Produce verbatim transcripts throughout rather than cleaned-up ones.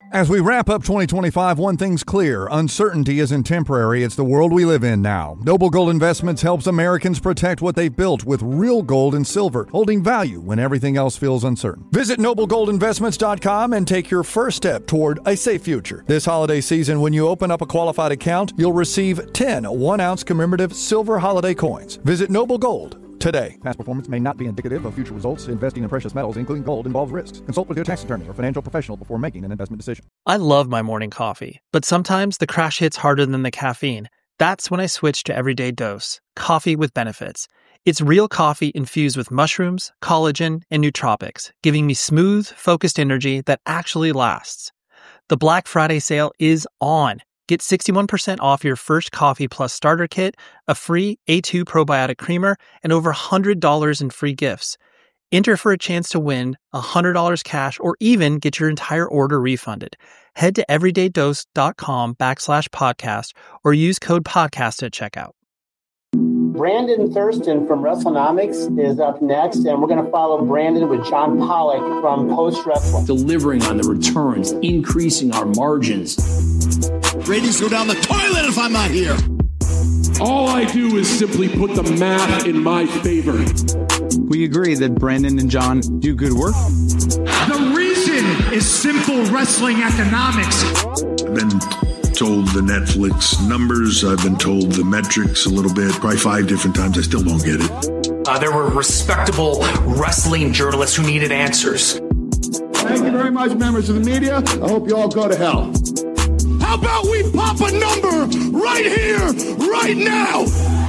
As we wrap up twenty twenty-five, one thing's clear. Uncertainty isn't temporary. It's the world we live in now. Noble Gold Investments helps Americans protect what they've built with real gold and silver, holding value when everything else feels uncertain. Visit noble gold investments dot com and take your first step toward a safe future. This holiday season, when you open up a qualified account, you'll receive ten one-ounce commemorative silver holiday coins. Visit Noble Gold today. Past performance may not be indicative of future results. Investing in precious metals, including gold, involves risks. Consult with your tax attorney or financial professional before making an investment decision. I love my morning coffee, but sometimes the crash hits harder than the caffeine. That's when I switch to Everyday Dose, coffee with benefits. It's real coffee infused with mushrooms, collagen, and nootropics, giving me smooth, focused energy that actually lasts. The Black Friday sale is on. Get sixty-one percent off your first Coffee Plus starter kit, a free A two probiotic creamer, and over one hundred dollars in free gifts. Enter for a chance to win one hundred dollars cash or even get your entire order refunded. Head to everydaydose.com backslash podcast or use code podcast at checkout. Brandon Thurston from WrestleNomics is up next, and we're going to follow Brandon with John Pollock from Post Wrestling. Delivering on the returns, increasing our margins. Ratings go down the toilet if I'm not here. All I do is simply put the math in my favor. We agree that Brandon and John do good work. The reason is simple wrestling economics. I've been told the Netflix numbers. I've been told the metrics a little bit, probably five different times. I still don't get it. Uh, there were respectable wrestling journalists who needed answers. Thank you very much, members of the media. I hope you all go to hell. How about we pop a number right here, right now?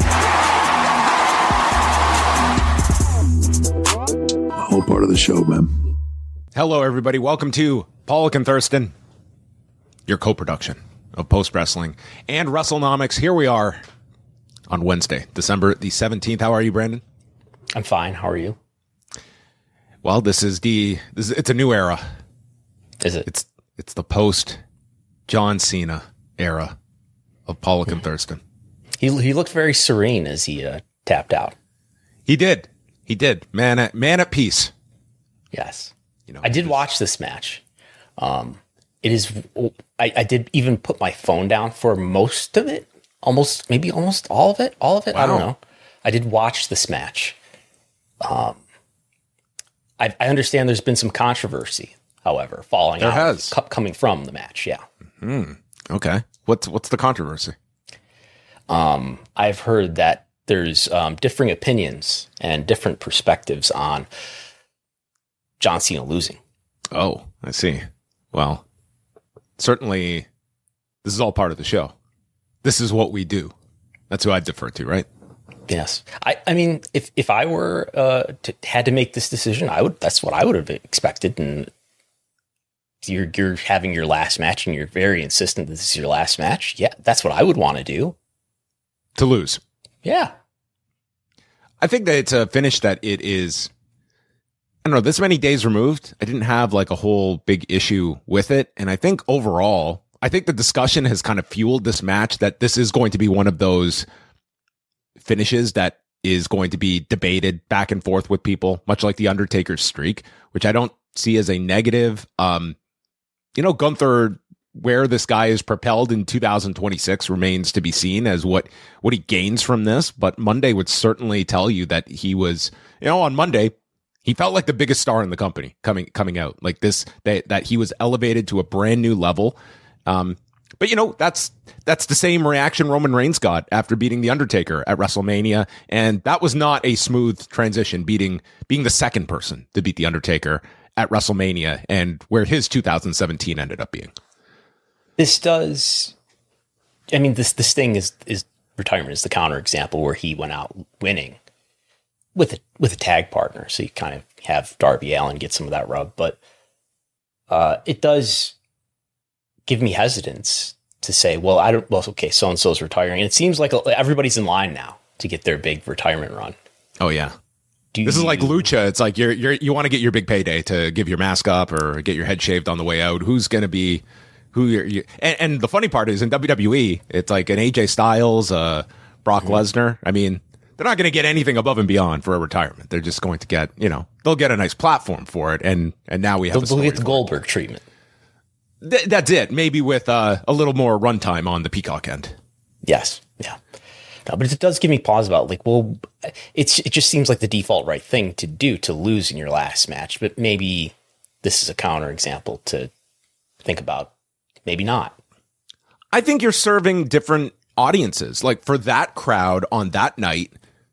Whole part of the show, man. Hello, everybody. Welcome to Pollock and Thurston, your co-production of Post Wrestling and WrestleNomics. Here we are on Wednesday, December the seventeenth. How are you, Brandon? I'm fine. How are you? Well, this is the this is, it's a new era. Is it? It's it's the post John Cena era of Pollock and Thurston. He he looked very serene as he uh, tapped out. He did. He did. Man at man at peace. Yes. You know, I did watch this match. Um, it is. I, I did even put my phone down for most of it. Almost, maybe almost all of it. All of it. Wow. I don't know. I did watch this match. Um, I, I understand there's been some controversy, however, falling there out has co- coming from the match. Yeah. Hmm. Okay. What's what's the controversy? Um, I've heard that there's um, differing opinions and different perspectives on John Cena losing. Oh, I see. Well, certainly this is all part of the show. This is what we do. That's who I'd defer to, right? Yes. I, I mean, if, if I were uh, to, had to make this decision, I would. That's what I would have expected. And you're you're having your last match, and you're very insistent that this is your last match. Yeah, that's what I would want to do. To lose. Yeah. I think that it's a finish that it is. I don't know, this many days removed, I didn't have like a whole big issue with it. And I think overall, I think the discussion has kind of fueled this match that this is going to be one of those finishes that is going to be debated back and forth with people, much like the Undertaker's streak, which I don't see as a negative. Um, you know, Gunther, where this guy is propelled in two thousand twenty-six remains to be seen as what, what he gains from this. But Monday would certainly tell you that he was, you know, on Monday, he felt like the biggest star in the company coming coming out like this, that, that he was elevated to a brand new level. Um, but, you know, that's that's the same reaction Roman Reigns got after beating The Undertaker at WrestleMania. And that was not a smooth transition, beating being the second person to beat The Undertaker at WrestleMania and where his two thousand seventeen ended up being. This does. I mean, this this thing is is retirement is the counterexample where he went out winning with a, with a tag partner. So you kind of have Darby Allin get some of that rub, but uh, it does give me hesitance to say, well, I don't, well, okay, so-and-so's retiring. And it seems like everybody's in line now to get their big retirement run. Oh yeah. Do this you, is like lucha. It's like you're, you're, you want to get your big payday to give your mask up or get your head shaved on the way out. Who's going to be who you're, you, and, and the funny part is in W W E, it's like an A J Styles, uh, Brock mm-hmm. Lesnar. I mean, they're not going to get anything above and beyond for a retirement. They're just going to get, you know, they'll get a nice platform for it. And, and now we have, they'll, a story they'll get the Goldberg treatment. Th- that's it. Maybe with uh, a little more runtime on the Peacock end. Yes. Yeah. No, but it does give me pause about like, well, it's it just seems like the default right thing to do to lose in your last match. But maybe this is a counterexample to think about. Maybe not. I think you're serving different audiences. Like for that crowd on that night,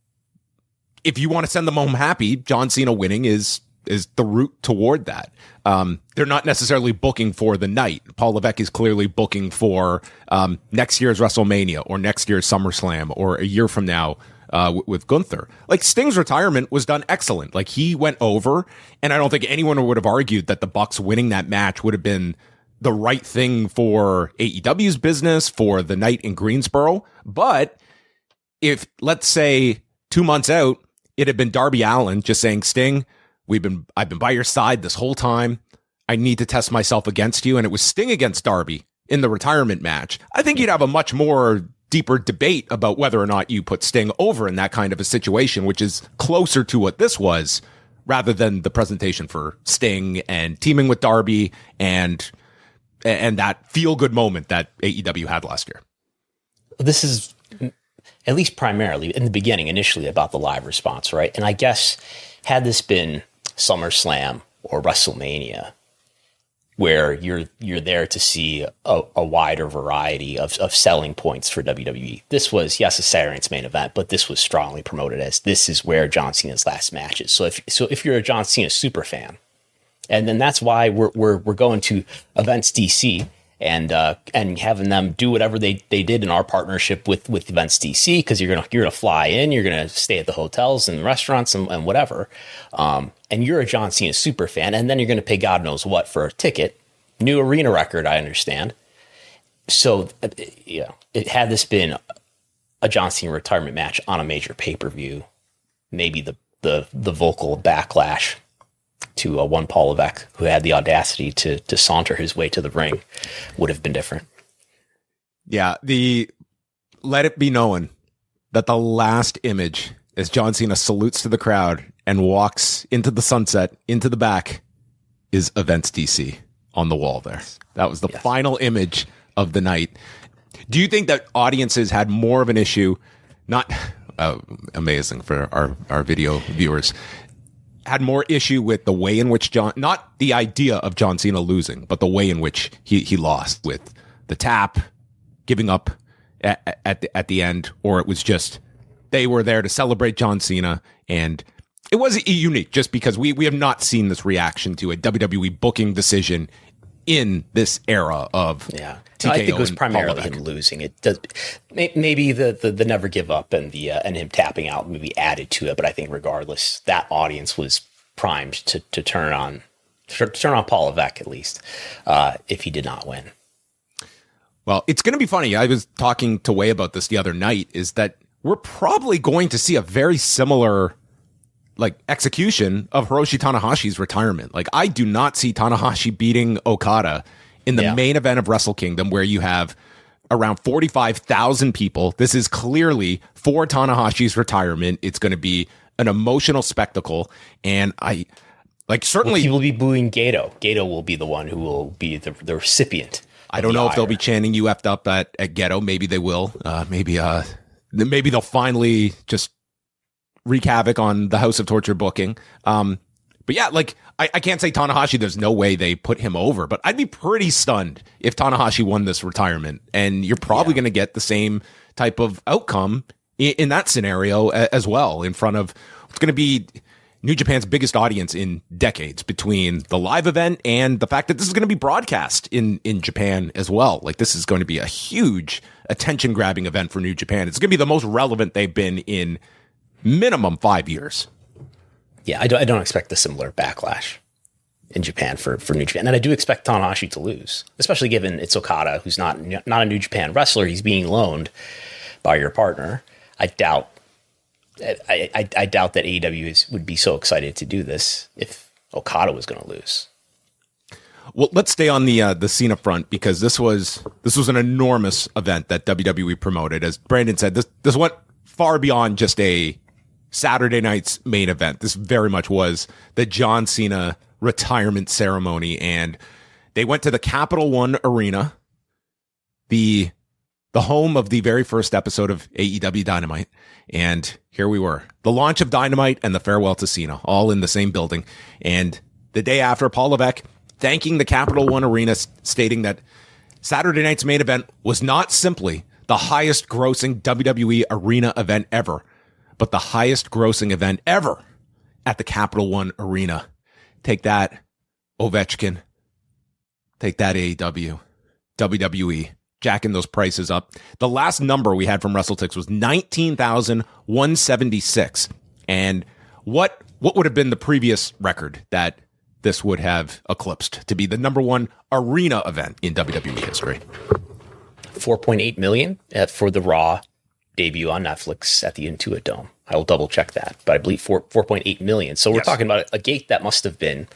if you want to send them home happy, John Cena winning is is the route toward that. Um, they're not necessarily booking for the night. Paul Levesque is clearly booking for um, next year's WrestleMania or next year's SummerSlam or a year from now uh, w- with Gunther. Like Sting's retirement was done excellent. Like he went over, and I don't think anyone would have argued that the Bucks winning that match would have been the right thing for A E W's business, for the night in Greensboro. But if, let's say, two months out, it had been Darby Allin just saying, Sting, We've been, I've been by your side this whole time. I need to test myself against you. And it was Sting against Darby in the retirement match. I think you'd have a much more deeper debate about whether or not you put Sting over in that kind of a situation, which is closer to what this was rather than the presentation for Sting and teaming with Darby and, and that feel good moment that A E W had last year. This is at least primarily in the beginning, initially about the live response, right? And I guess had this been SummerSlam or WrestleMania, where you're you're there to see a, a wider variety of, of selling points for W W E. This was, yes, a Saturday night's main event, but this was strongly promoted as this is where John Cena's last match is. So if so if you're a John Cena super fan, and then that's why we're we're we're going to Events D C and uh, and having them do whatever they, they did in our partnership with with Events D C, because you're gonna you're gonna fly in, you're gonna stay at the hotels and restaurants and, and whatever, um, and you're a John Cena super fan, and then you're gonna pay God knows what for a ticket, new arena record, I understand. So, you know, it had this been a John Cena retirement match on a major pay per view, maybe the the the vocal backlash to uh, one Paul Levesque, who had the audacity to to saunter his way to the ring, would have been different. Yeah, the let it be known that the last image as John Cena salutes to the crowd and walks into the sunset, into the back, is Events D C on the wall there. That was the yes. final image of the night. Do you think that audiences had more of an issue, not uh, amazing for our, our video viewers, had more issue with the way in which John, not the idea of John Cena losing, but the way in which he, he lost with the tap, giving up at, at, the, at the end, or it was just they were there to celebrate John Cena, and it was unique just because we, we have not seen this reaction to a W W E booking decision in this era of yeah. No, I think it was primarily him losing. It does maybe the, the, the never give up and the uh, and him tapping out maybe added to it, but I think regardless, that audience was primed to to turn on to turn on Paul Levesque at least uh, if he did not win. Well, it's going to be funny. I was talking to Way about this the other night. Is that we're probably going to see a very similar like execution of Hiroshi Tanahashi's retirement. Like I do not see Tanahashi beating Okada in the yeah. main event of Wrestle Kingdom, where you have around forty-five thousand people. This is clearly for Tanahashi's retirement. It's going to be an emotional spectacle. And I like certainly well, he will be booing Gato. Gato will be the one who will be the, the recipient. I don't the know ire. if they'll be chanting you effed up at, at Ghetto. Maybe they will. Uh, maybe, uh, maybe they'll finally just wreak havoc on the House of Torture booking. Um, but yeah, like I, I can't say Tanahashi, there's no way they put him over, but I'd be pretty stunned if Tanahashi won this retirement, and you're probably yeah. going to get the same type of outcome in, in that scenario a, as well, in front of what's going to be New Japan's biggest audience in decades, between the live event and the fact that this is going to be broadcast in, in Japan as well. Like this is going to be a huge attention grabbing event for New Japan. It's going to be the most relevant they've been in minimum five years. Yeah, I don't, I don't expect a similar backlash in Japan for, for New Japan. And I do expect Tanahashi to lose, especially given it's Okada, who's not not a New Japan wrestler. He's being loaned by your partner. I doubt I, I, I doubt that A E W is, would be so excited to do this if Okada was going to lose. Well, let's stay on the uh, the Cena front, because this was this was an enormous event that W W E promoted. As Brandon said, this this went far beyond just a Saturday night's main event. This very much was the John Cena retirement ceremony, and They went to the Capital One Arena, the the home of the very first episode of A E W Dynamite. And here we were, the launch of Dynamite and the farewell to Cena, all in the same building. And the day after, Paul Levesque thanking the Capital One Arena, stating that Saturday night's main event was not simply the highest grossing W W E arena event ever, but the highest grossing event ever at the Capital One Arena. Take that, Ovechkin. Take that, A E W. W W E. Jacking those prices up. The last number we had from WrestleTix was nineteen thousand one hundred seventy-six. And what what would have been the previous record that this would have eclipsed to be the number one arena event in W W E history? four point eight million for the Raw debut on Netflix at the Intuit Dome. I will double check that, but I believe four, 4.8 million. So we're yes. talking about a gate that must have been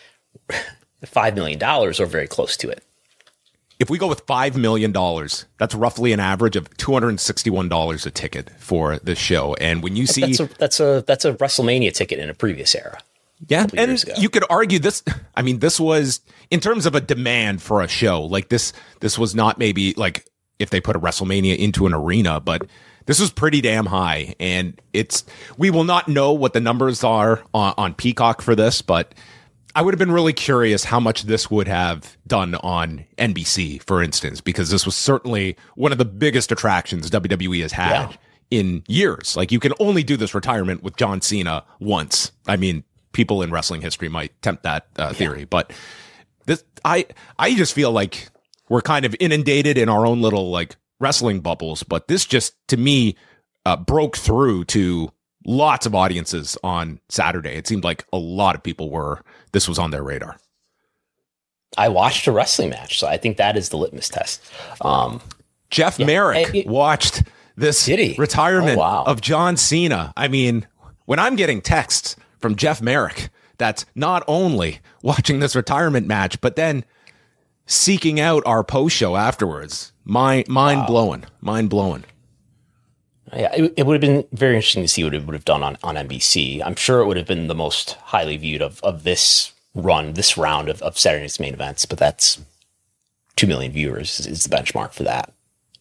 five million dollars or very close to it. If we go with five million dollars, that's roughly an average of two hundred sixty-one dollars a ticket for this show. And when you see... That's a, that's a, that's a WrestleMania ticket in a previous era. Yeah, and you could argue this, I mean, this was, in terms of a demand for a show, like this, this was not maybe like if they put a WrestleMania into an arena, but this was pretty damn high. And it's, we will not know what the numbers are on, on Peacock for this, but I would have been really curious how much this would have done on N B C, for instance, because this was certainly one of the biggest attractions W W E has had yeah. in years. Like, you can only do this retirement with John Cena once. I mean, people in wrestling history might tempt that uh, theory, yeah. but this, I, I just feel like we're kind of inundated in our own little like wrestling bubbles, but this just, to me, uh, broke through to lots of audiences on Saturday. It seemed like a lot of people were, this was on their radar. I watched a wrestling match, so I think that is the litmus test. Um, Jeff yeah, Merrick it, watched this retirement oh, wow. of John Cena. I mean, when I'm getting texts from Jeff Merrick, that's not only watching this retirement match, but then seeking out our post show afterwards. Mind, mind wow. blowing, mind blowing. Yeah, it, it would have been very interesting to see what it would have done on, on N B C. I'm sure it would have been the most highly viewed of, of this run, this round of, of Saturday night's main events, but that's two million viewers is, is the benchmark for that.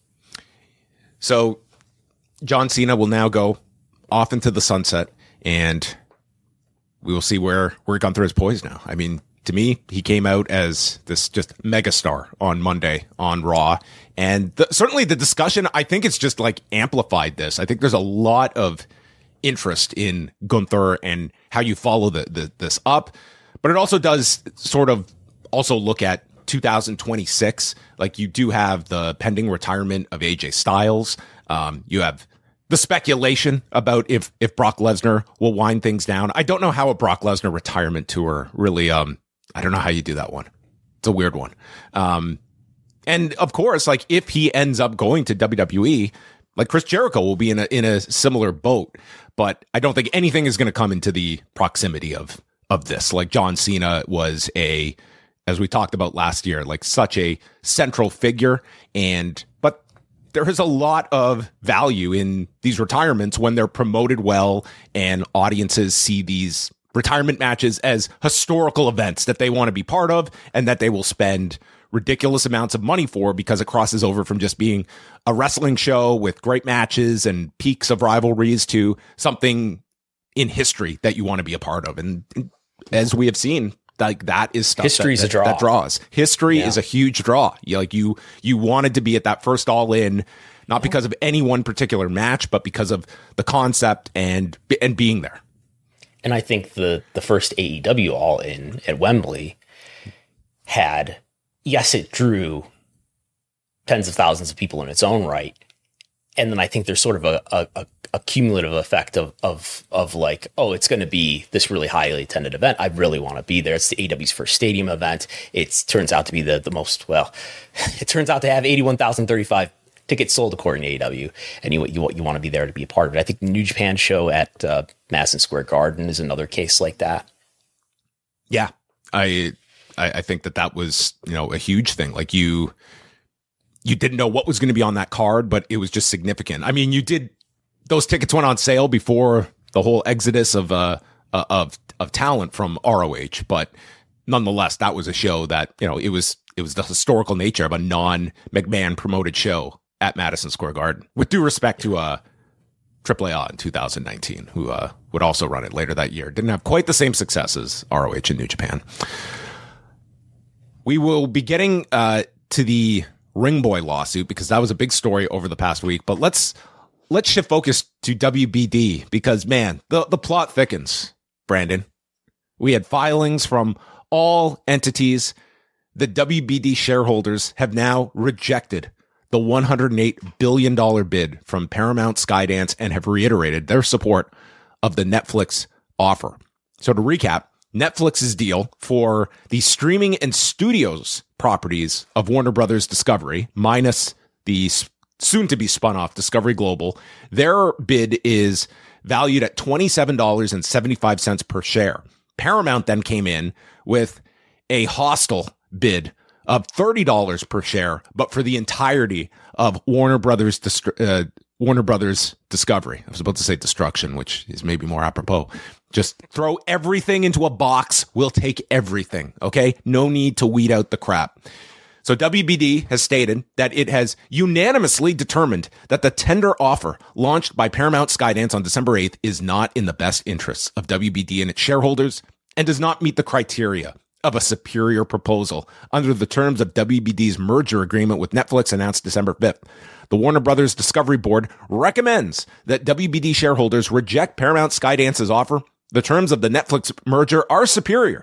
So John Cena will now go off into the sunset, and we will see where, where Gunther is poised now. I mean, to me, he came out as this just megastar on Monday on Raw. And the, certainly the discussion, I think it's just like amplified this. I think there's a lot of interest in Gunther and how you follow the, the this up. But it also does sort of also look at two thousand twenty-six. Like, you do have the pending retirement of A J Styles. Um, you have the speculation about if, if Brock Lesnar will wind things down. I don't know how a Brock Lesnar retirement tour really, um, I don't know how you do that one. It's a weird one. Um, and of course, like, if he ends up going to W W E, like, Chris Jericho will be in a, in a similar boat, but I don't think anything is going to come into the proximity of, of this. Like, John Cena was a, as we talked about last year, like, such a central figure. And, but there is a lot of value in these retirements when they're promoted well and audiences see these retirement matches as historical events that they want to be part of and that they will spend ridiculous amounts of money for, because it crosses over from just being a wrestling show with great matches and peaks of rivalries to something in history that you want to be a part of. And as we have seen, like, that is stuff History's that, a draw. that draws. History yeah. is a huge draw. You, like you, you wanted to be at that first All In, not because of any one particular match, but because of the concept and and being there. And I think the the first A E W All In at Wembley had, yes, it drew tens of thousands of people in its own right. And then I think there's sort of a, a, a, a cumulative effect of, of, of like, oh, it's going to be this really highly attended event. I really want to be there. It's the A E W's first stadium event. It turns out to be the, the most, well, it turns out to have eighty-one thousand thirty-five tickets sold according to A E W. And you, you, you want to be there to be a part of it. I think the New Japan show at uh, Madison Square Garden is another case like that. Yeah, I, I, I think that that was, you know, a huge thing. Like, you, you didn't know what was going to be on that card, but it was just significant. I mean, you did, those tickets went on sale before the whole exodus of, uh, of, of talent from R O H, but nonetheless, that was a show that, you know, it was it was the historical nature of a non-McMahon promoted show at Madison Square Garden. With due respect to uh, triple A in two thousand nineteen, who uh, would also run it later that year. Didn't have quite the same success as R O H and New Japan. We will be getting uh, to the Ring Boy lawsuit because that was a big story over the past week. But let's let's shift focus to W B D because, man, the, the plot thickens, Brandon. We had filings from all entities. The W B D shareholders have now rejected the one hundred eight billion dollars bid from Paramount Skydance and have reiterated their support of the Netflix offer. So to recap, Netflix's deal for the streaming and studios properties of Warner Brothers Discovery, minus the soon-to-be spun-off Discovery Global, their bid is valued at twenty-seven dollars and seventy-five cents per share. Paramount then came in with a hostile bid of thirty dollars per share, but for the entirety of Warner Brothers Dist- uh, Warner Brothers Discovery. I was about to say destruction, which is maybe more apropos. Just throw everything into a box. We'll take everything. Okay. No need to weed out the crap. So W B D has stated that it has unanimously determined that the tender offer launched by Paramount Skydance on December eighth is not in the best interests of W B D and its shareholders and does not meet the criteria of a superior proposal under the terms of W B D's merger agreement with Netflix announced December fifth. The Warner Brothers Discovery Board recommends that W B D shareholders reject Paramount Skydance's offer. The terms of the Netflix merger are superior.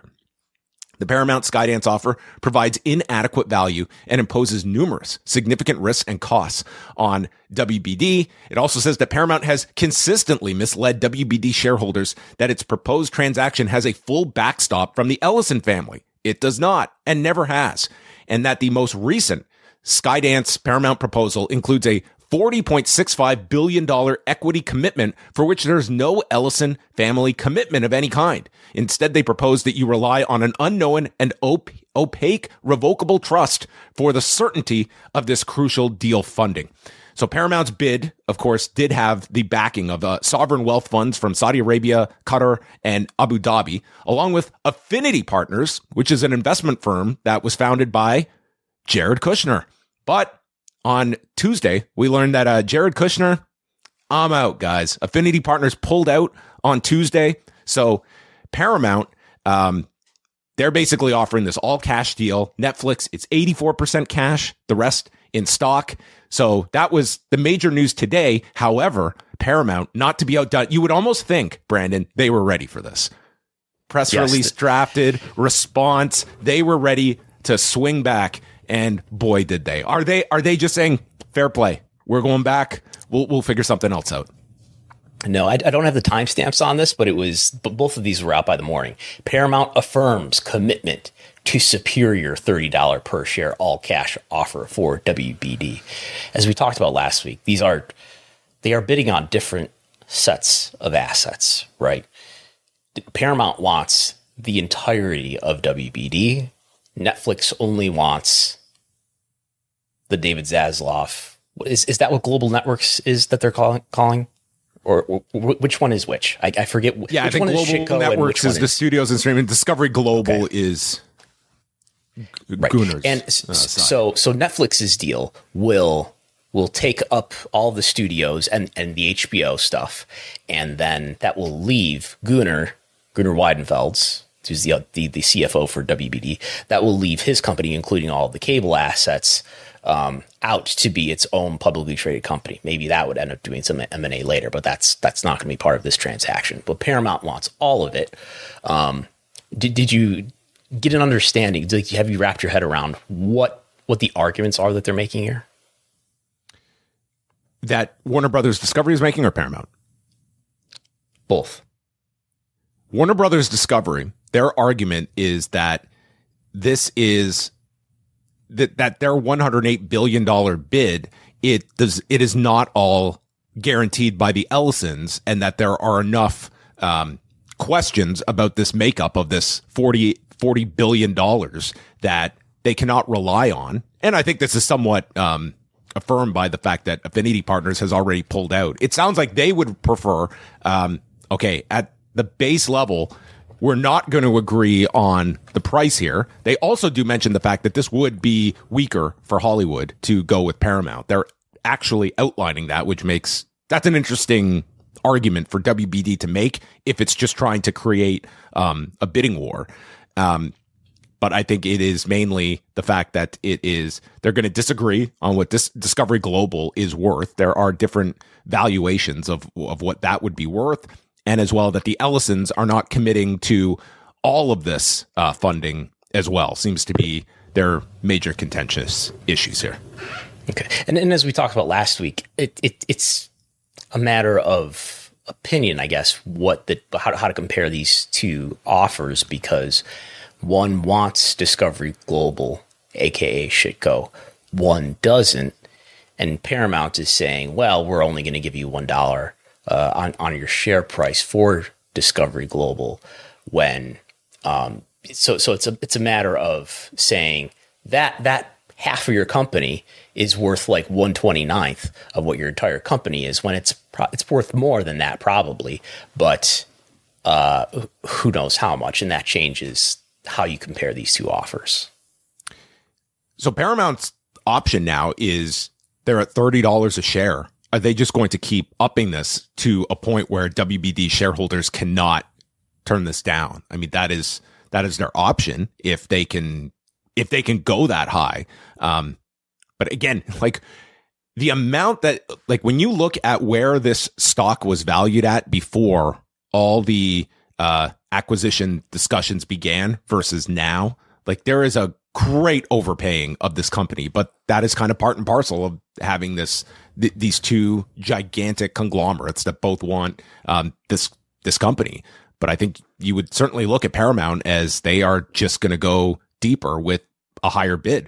The Paramount Skydance offer provides inadequate value and imposes numerous significant risks and costs on W B D. It also says that Paramount has consistently misled W B D shareholders that its proposed transaction has a full backstop from the Ellison family. It does not and never has. And that the most recent Skydance Paramount proposal includes a forty point six five billion dollars equity commitment for which there's no Ellison family commitment of any kind. Instead, they propose that you rely on an unknown and op- opaque revocable trust for the certainty of this crucial deal funding. So Paramount's bid, of course, did have the backing of uh, sovereign wealth funds from Saudi Arabia, Qatar, and Abu Dhabi, along with Affinity Partners, which is an investment firm that was founded by Jared Kushner. But on Tuesday, we learned that uh, Jared Kushner, I'm out, guys. Affinity Partners pulled out on Tuesday. So Paramount, um, they're basically offering this all-cash deal. Netflix, it's eighty-four percent cash, the rest in stock. So that was the major news today. However, Paramount, not to be outdone, you would almost think, Brandon, they were ready for this. Press yes, release th- drafted, response, they were ready to swing back. And boy, did they. Are they Are they just saying, fair play, we're going back, we'll we'll figure something else out? No, I, I don't have the timestamps on this, but it was, but both of these were out by the morning. Paramount affirms commitment to superior thirty dollars per share all cash offer for W B D. As we talked about last week, these are, they are bidding on different sets of assets, right? Paramount wants the entirety of W B D. Netflix only wants the David Zaslav. Is is that what Global Networks is that they're calling? calling? Or, or which one is which? I, I forget. Yeah, which I think one Global is Networks is, is the studios and streaming. Discovery Global okay. is right. Gunner's. And uh, so so Netflix's deal will will take up all the studios and, and the H B O stuff, and then that will leave Gunnar Gunnar Weidenfeld's, who's the, the the C F O for W B D, that will leave his company, including all the cable assets, um, out to be its own publicly traded company. Maybe that would end up doing some M and A later, but that's that's not going to be part of this transaction. But Paramount wants all of it. Um, did did you get an understanding? Did, have you wrapped your head around what what the arguments are that they're making here? That Warner Brothers Discovery is making, or Paramount? Both. Warner Brothers Discovery, their argument is that this is that that their one hundred eight billion dollars bid, it does it is not all guaranteed by the Ellisons, and that there are enough um, questions about this makeup of this forty billion dollars that they cannot rely on. And I think this is somewhat um, affirmed by the fact that Affinity Partners has already pulled out. It sounds like they would prefer, um, okay, at the base level, we're not going to agree on the price here. They also do mention the fact that this would be weaker for Hollywood to go with Paramount. They're actually outlining that, which makes that's an interesting argument for W B D to make if it's just trying to create um, a bidding war. Um, but I think it is mainly the fact that it is they're going to disagree on what this Discovery Global is worth. There are different valuations of of what that would be worth. And as well that the Ellisons are not committing to all of this uh, funding as well. Seems to be their major contentious issues here. Okay. And, and as we talked about last week, it, it it's a matter of opinion, I guess, what the how, how to compare these two offers, because one wants Discovery Global, a k a. Shitco. One doesn't. And Paramount is saying, well, we're only going to give you one dollar Uh, on, on your share price for Discovery Global, when um, so so it's a it's a matter of saying that that half of your company is worth like one twenty-ninth of what your entire company is, when it's pro- it's worth more than that probably, but uh, who knows how much, and that changes how you compare these two offers. So Paramount's option now is they're at thirty dollars a share. Are they just going to keep upping this to a point where W B D shareholders cannot turn this down? I mean, that is that is their option if they can if they can go that high. Um, but again, like the amount that like when you look at where this stock was valued at before all the uh, acquisition discussions began versus now, like there is a great overpaying of this company, but that is kind of part and parcel of having this th- these two gigantic conglomerates that both want um, this this company. But I think you would certainly look at Paramount as they are just going to go deeper with a higher bid.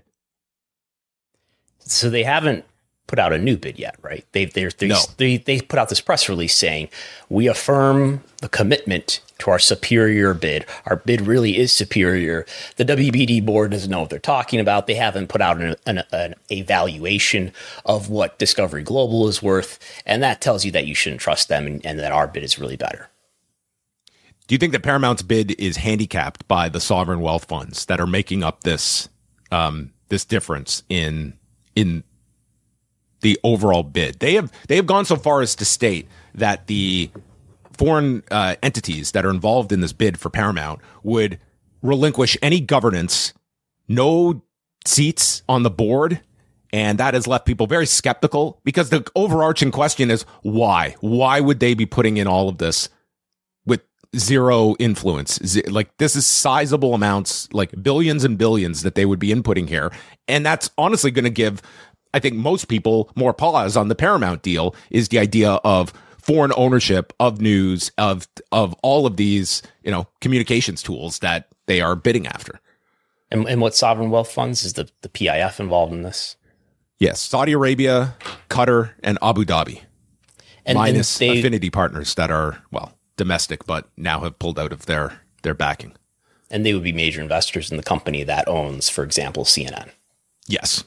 So they haven't put out a new bid yet, right? They've they're, they're, no. they they put out this press release saying, we affirm the commitment to our superior bid. Our bid really is superior. The W B D board doesn't know what they're talking about. They haven't put out an, an, an evaluation of what Discovery Global is worth, and that tells you that you shouldn't trust them, and, and that our bid is really better. Do you think that Paramount's bid is handicapped by the sovereign wealth funds that are making up this um, this difference in in the overall bid? They have they have gone so far as to state that the foreign uh, entities that are involved in this bid for Paramount would relinquish any governance, no seats on the board, and that has left people very skeptical, because the overarching question is why? Why would they be putting in all of this with zero influence? Like, this is sizable amounts, like billions and billions that they would be inputting here, and that's honestly going to give, I think, most people more pause on the Paramount deal, is the idea of foreign ownership of news, of of all of these, you know, communications tools that they are bidding after. And, and what sovereign wealth funds is the, the P I F involved in this? Yes, Saudi Arabia, Qatar, and Abu Dhabi, and, minus and they, affinity partners that are, well, domestic, but now have pulled out of their their backing. And they would be major investors in the company that owns, for example, C N N. Yes.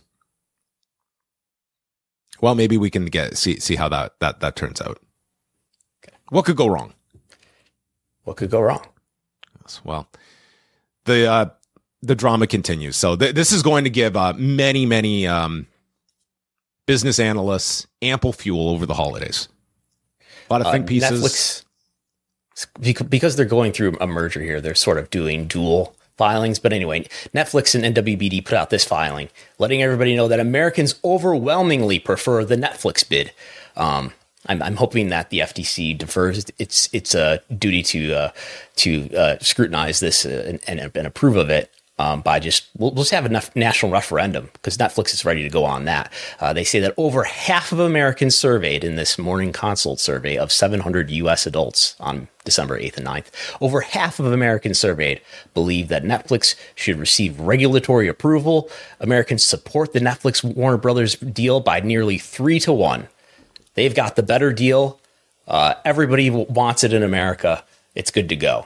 Well, maybe we can get see see how that that that turns out. Okay. What could go wrong? What could go wrong? Well, the uh, the drama continues. So th- this is going to give uh, many many um, business analysts ample fuel over the holidays. A lot of think uh, pieces. Netflix, because they're going through a merger here, they're sort of doing dual filings. But anyway, Netflix and W B D put out this filing, letting everybody know that Americans overwhelmingly prefer the Netflix bid. Um, I'm, I'm hoping that the F T C defers its its uh, duty to uh, to uh, scrutinize this and, and, and approve of it um, by just we'll, we'll just have a national referendum, because Netflix is ready to go on that. Uh, they say that over half of Americans surveyed in this Morning Consult survey of seven hundred U S adults on December eighth and ninth, over half of Americans surveyed believe that Netflix should receive regulatory approval. Americans support the Netflix Warner Brothers deal by nearly three to one. They've got the better deal. Uh, everybody wants it in America. It's good to go.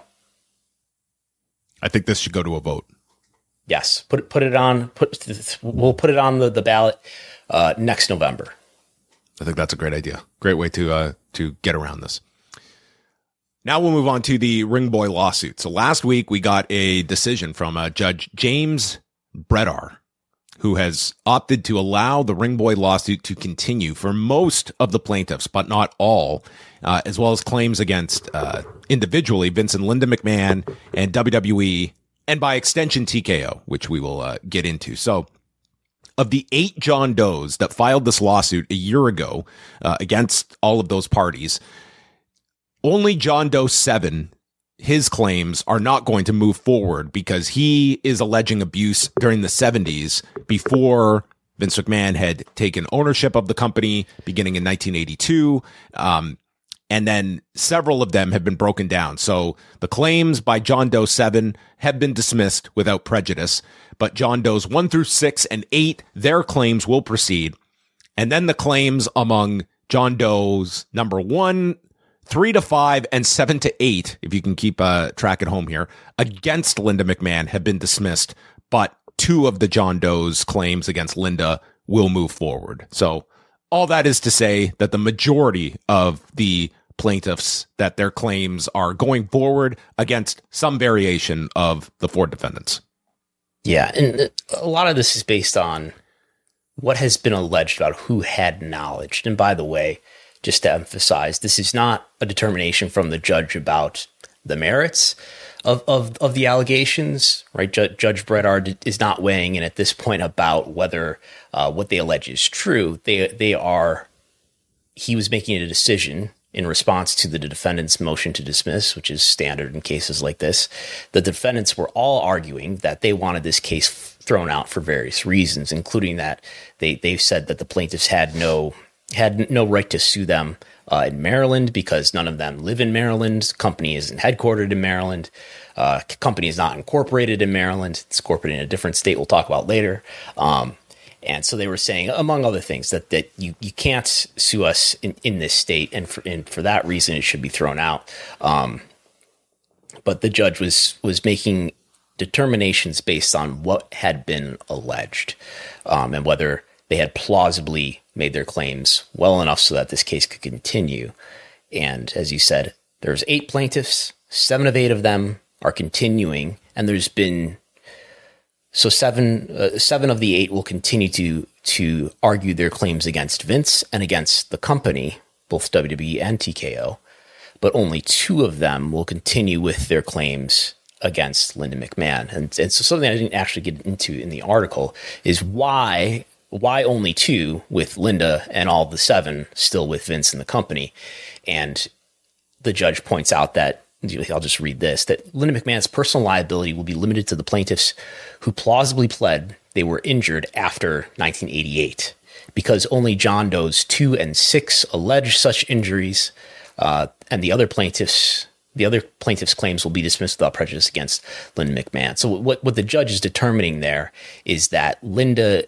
I think this should go to a vote. Yes, put put it on. Put we'll put it on the, the ballot uh, next November. I think that's a great idea. Great way to uh, to get around this. Now we'll move on to the Ring Boy lawsuit. So last week we got a decision from uh, Judge James Bredar, who has opted to allow the Ring Boy lawsuit to continue for most of the plaintiffs, but not all, uh, as well as claims against uh, individually Vince and Linda McMahon and W W E, and by extension T K O, which we will uh, get into. So of the eight John Does that filed this lawsuit a year ago uh, against all of those parties, only John Doe seven, his claims are not going to move forward because he is alleging abuse during the seventies before Vince McMahon had taken ownership of the company beginning in nineteen eighty-two. Um, and then several of them have been broken down. So the claims by John Doe seven have been dismissed without prejudice, but John Does one through six and eight, their claims will proceed. And then the claims among John Doe's number one, three to five, and seven to eight, if you can keep uh, track at home here, against Linda McMahon have been dismissed, but two of the John Doe's claims against Linda will move forward. So all that is to say that the majority of the plaintiffs, that their claims are going forward against some variation of the four defendants. Yeah, and a lot of this is based on what has been alleged about who had knowledge. And by the way, just to emphasize, this is not a determination from the judge about the merits of, of, of the allegations, right? Judge, Judge Bredar is not weighing in at this point about whether uh, what they allege is true. They they are, he was making a decision in response to the defendant's motion to dismiss, which is standard in cases like this. The defendants were all arguing that they wanted this case thrown out for various reasons, including that they, they've said that the plaintiffs had no had no right to sue them uh, in Maryland because none of them live in Maryland. The company isn't headquartered in Maryland. Uh, company is not incorporated in Maryland. It's incorporated in a different state we'll talk about later. Um, and so they were saying, among other things, that, that you, you can't sue us in, in this state, and for, and for that reason, it should be thrown out. Um, but the judge was was making determinations based on what had been alleged um, and whether they had plausibly made their claims well enough so that this case could continue. And as you said, there's eight plaintiffs, seven of eight of them are continuing, and there's been so seven uh, seven of the eight will continue to to argue their claims against Vince and against the company, both W W E and T K O, but only two of them will continue with their claims against Linda McMahon. And, and so something I didn't actually get into in the article is why Why only two with Linda and all the seven still with Vince and the company? And the judge points out that, I'll just read this, that Linda McMahon's personal liability will be limited to the plaintiffs who plausibly pled they were injured after nineteen eighty-eight, because only John Doe's two and six allege such injuries, uh, and the other plaintiffs the other plaintiffs' claims will be dismissed without prejudice against Linda McMahon. So what, what the judge is determining there is that Linda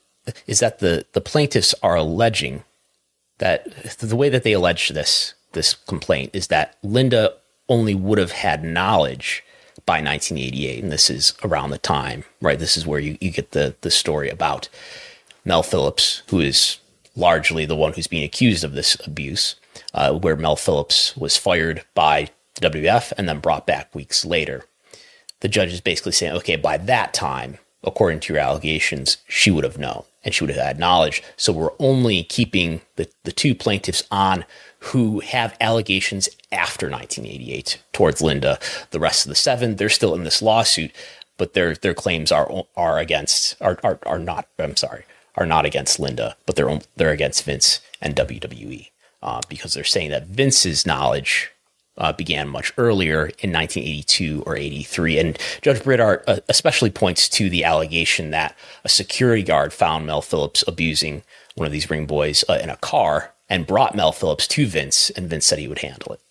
is that the, the plaintiffs are alleging that the way that they allege this, this complaint is that Linda only would have had knowledge by nineteen eighty-eight. And this is around the time, right? This is where you, you get the, the story about Mel Phillips, who is largely the one who's being accused of this abuse, uh, where Mel Phillips was fired by the W W F and then brought back weeks later. The judge is basically saying, okay, by that time, according to your allegations, she would have known and she would have had knowledge. So we're only keeping the, the two plaintiffs on who have allegations after nineteen eighty-eight towards Linda. The rest of the seven, they're still in this lawsuit, but their their claims are are against are are, are not. I'm sorry, are not against Linda, but they're they're against Vince and W W E uh, because they're saying that Vince's knowledge Uh, began much earlier in nineteen eighty-two or eighty-three. And Judge Bredar uh, especially points to the allegation that a security guard found Mel Phillips abusing one of these ring boys uh, in a car and brought Mel Phillips to Vince, and Vince said he would handle it.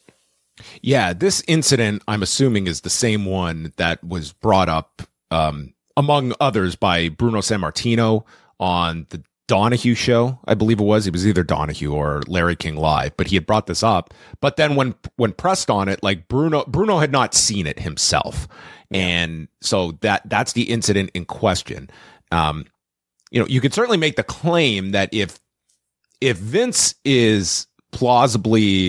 Yeah, this incident, I'm assuming, is the same one that was brought up, um, among others, by Bruno Sammartino on the Donahue show, I believe it was. It was either Donahue or Larry King Live, but he had brought this up. But then when when pressed on it, like Bruno Bruno had not seen it himself, and so that that's the incident in question. Um, you know, you could certainly make the claim that if if Vince is plausibly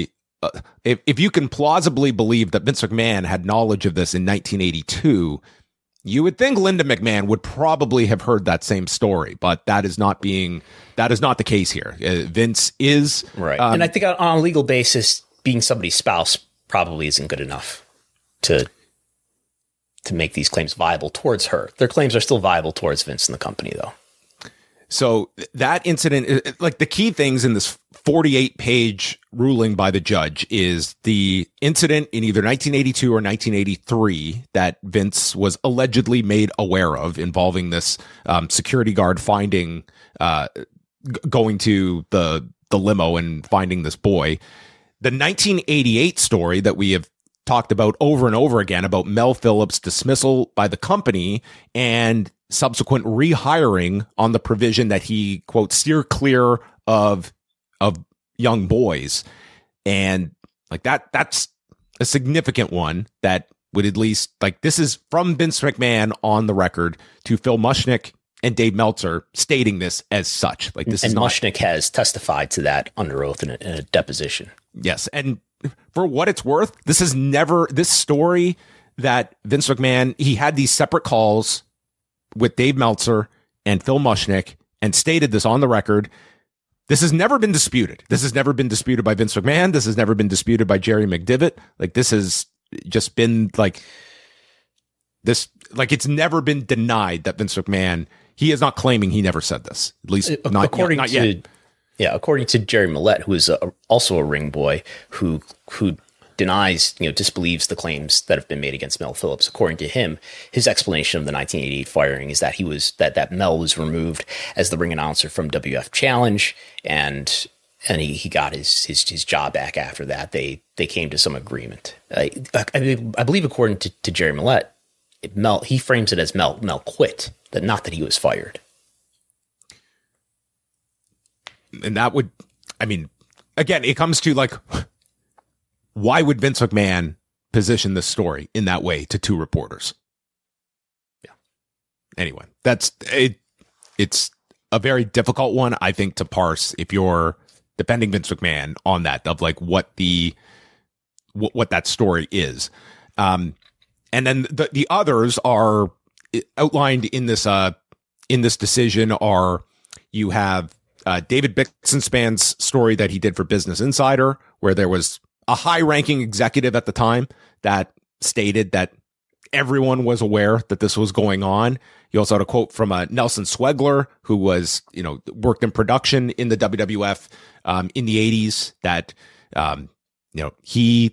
uh, if if you can plausibly believe that Vince McMahon had knowledge of this in nineteen eighty-two, you would think Linda McMahon would probably have heard that same story, but that is not being that is not the case here. Uh, Vince is right, um, and I think on, on a legal basis, being somebody's spouse probably isn't good enough to to make these claims viable towards her. Their claims are still viable towards Vince and the company, though. So that incident, like the key things in this forty-eight page ruling by the judge is the incident in either nineteen eighty-two or nineteen eighty-three that Vince was allegedly made aware of involving this um, security guard finding, uh, g- going to the, the limo and finding this boy. The nineteen eighty-eight story that we have talked about over and over again about Mel Phillips' dismissal by the company and subsequent rehiring on the provision that he, quote, steer clear of of young boys. And like that, that's a significant one that would at least, like, this is from Vince McMahon on the record to Phil Mushnick and Dave Meltzer stating this as such. Like this and is not, Mushnick has testified to that under oath in a, in a deposition. Yes. And for what it's worth, this is never, this story that Vince McMahon, he had these separate calls with Dave Meltzer and Phil Mushnick and stated this on the record. This has never been disputed. This has never been disputed by Vince McMahon. This has never been disputed by Jerry McDevitt. Like this has just been like this, like it's never been denied that Vince McMahon, he is not claiming he never said this, at least not, according not to, yet. Yeah, according to Jerry Millette, who is a, also a ring boy who who denies, you know, disbelieves the claims that have been made against Mel Phillips. According to him, his explanation of the nineteen eighty-eight firing is that he was that that Mel was removed as the ring announcer from W F Challenge, and and he, he got his, his his job back after that. They they came to some agreement. I, I, I believe, according to, to Jerry Millette, it, Mel he frames it as Mel Mel quit, that not that he was fired. And that would, I mean, again, it comes to like, why would Vince McMahon position this story in that way to two reporters? Yeah. Anyway, that's it. It's a very difficult one, I think, to parse if you're defending Vince McMahon on that, of like what the, what, what that story is. Um, and then the, the others are outlined in this, uh, in this decision are, you have, Uh, David Bixenspan's story that he did for Business Insider, where there was a high-ranking executive at the time that stated that everyone was aware that this was going on. You also had a quote from uh, Nelson Swegler, who was, you know, worked in production in the W W F um, in the eighties, that, um, you know, he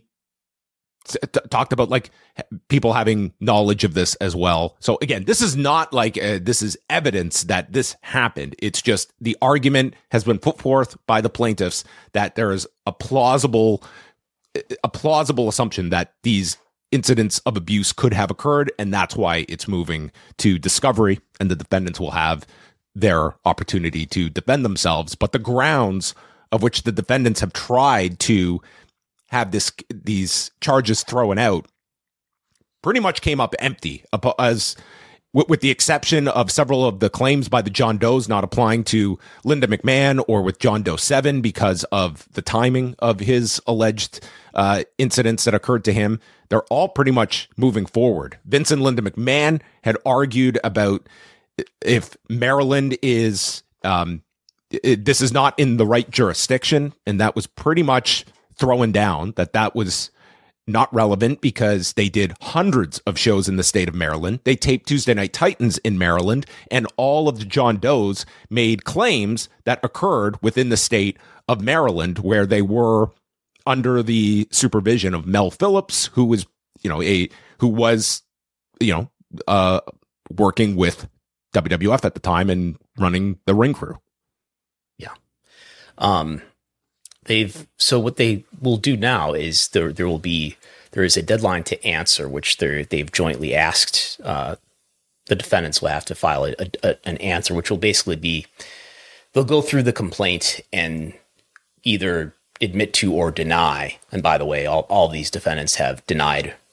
t- talked about like people having knowledge of this as well. So again, this is not like uh, this is evidence that this happened. It's just the argument has been put forth by the plaintiffs that there is a plausible, a plausible assumption that these incidents of abuse could have occurred, and that's why it's moving to discovery, and the defendants will have their opportunity to defend themselves. But the grounds of which the defendants have tried to have this these charges thrown out pretty much came up empty, as with, with the exception of several of the claims by the John Does not applying to Linda McMahon, or with John Doe seven because of the timing of his alleged uh, incidents that occurred to him. They're all pretty much moving forward. Vince and Linda McMahon had argued about if Maryland is, um, it, this is not in the right jurisdiction, and that was pretty much thrown down, that that was not relevant because they did hundreds of shows in the state of Maryland. They taped Tuesday Night Titans in Maryland, and all of the John Does made claims that occurred within the state of Maryland, where they were under the supervision of Mel Phillips, who was, you know, a who was, you know, uh, working with W W F at the time and running the ring crew. Yeah. Um. They've so what they will do now is there there will be there is a deadline to answer, which they they've jointly asked uh, the defendants will have to file a, a, an answer, which will basically be they'll go through the complaint and either admit to or deny. And by the way, all all these defendants have denied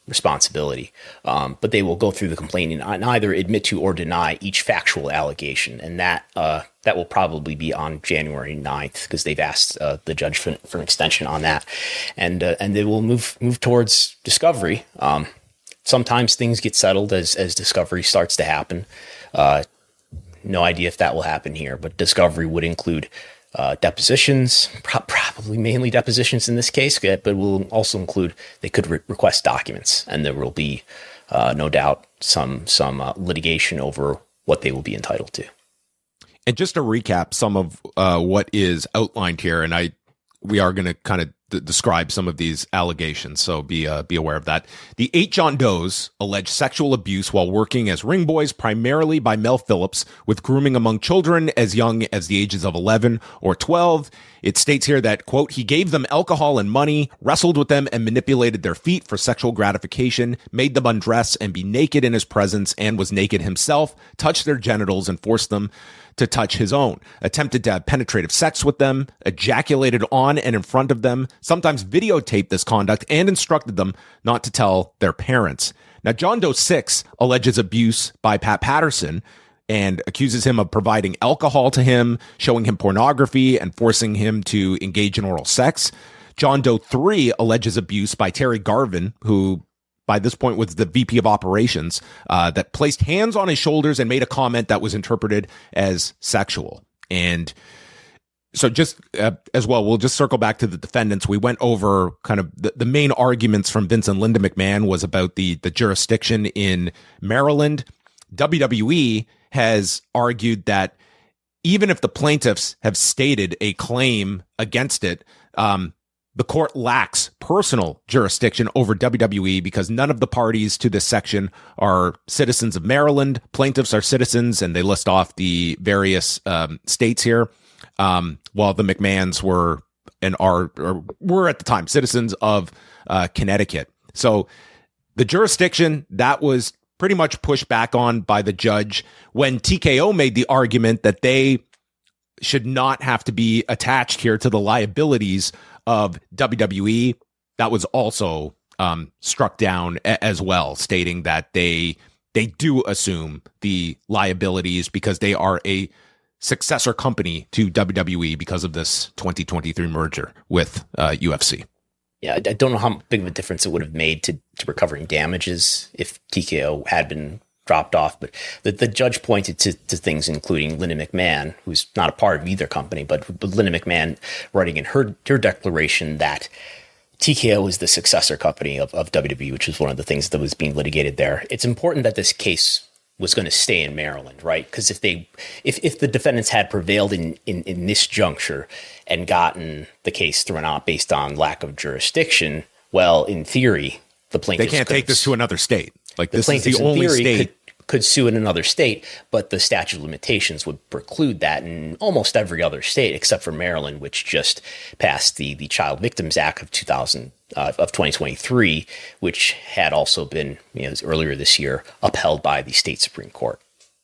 responsibility. Um, but they will go through the complaint and either admit to or deny each factual allegation. And that uh, that will probably be on January ninth because they've asked uh, the judge for, for an extension on that. And uh, and they will move move towards discovery. Um, sometimes things get settled as, as discovery starts to happen. Uh, no idea if that will happen here, but discovery would include Uh, depositions, pro- probably mainly depositions in this case, but will also include, they could re- request documents, and there will be uh, no doubt some some uh, litigation over what they will be entitled to. And just to recap some of uh, what is outlined here, and I we are going to kind of d- describe some of these allegations, so be uh, be aware of that. The eight John Does allege sexual abuse while working as ring boys, primarily by Mel Phillips, with grooming among children as young as the ages of eleven or twelve. It states here that, quote, he gave them alcohol and money, wrestled with them and manipulated their feet for sexual gratification, made them undress and be naked in his presence and was naked himself, touched their genitals and forced them to touch his own, attempted to have penetrative sex with them, ejaculated on and in front of them, sometimes videotaped this conduct and instructed them not to tell their parents. Now, John Doe six alleges abuse by Pat Patterson and accuses him of providing alcohol to him, showing him pornography, and forcing him to engage in oral sex. John Doe three alleges abuse by Terry Garvin, who by this point was the V P of operations, uh, that placed hands on his shoulders and made a comment that was interpreted as sexual. And so just uh, as well, we'll just circle back to the defendants. We went over kind of the, the main arguments from Vince and Linda McMahon was about the, the jurisdiction in Maryland. W W E has argued that even if the plaintiffs have stated a claim against it, um, the court lacks personal jurisdiction over W W E because none of the parties to this section are citizens of Maryland. Plaintiffs are citizens, and they list off the various um, states here, um, while the McMahons were and are or were at the time citizens of uh, Connecticut. So the jurisdiction that was pretty much pushed back on by the judge when T K O made the argument that they should not have to be attached here to the liabilities of W W E. That was also um, struck down a- as well, stating that they they do assume the liabilities because they are a successor company to W W E because of this twenty twenty-three merger with uh, U F C. Yeah, I don't know how big of a difference it would have made to, to recovering damages if T K O had been dropped off. But the, the judge pointed to, to things including Linda McMahon, who's not a part of either company, but, but Linda McMahon writing in her, her declaration that T K O is the successor company of, of W W E, which was one of the things that was being litigated there. It's important that this case was going to stay in Maryland, right? Because if they, if, if the defendants had prevailed in, in, in this juncture and gotten the case thrown out based on lack of jurisdiction, well, in theory, the plaintiffs they can't take this to another state. Like, this is the in only theory, state could, could sue in another state, but the statute of limitations would preclude that in almost every other state except for Maryland, which just passed the the Child Victims Act of two thousand uh, of twenty twenty-three, which had also been, you know, earlier this year upheld by the state Supreme Court.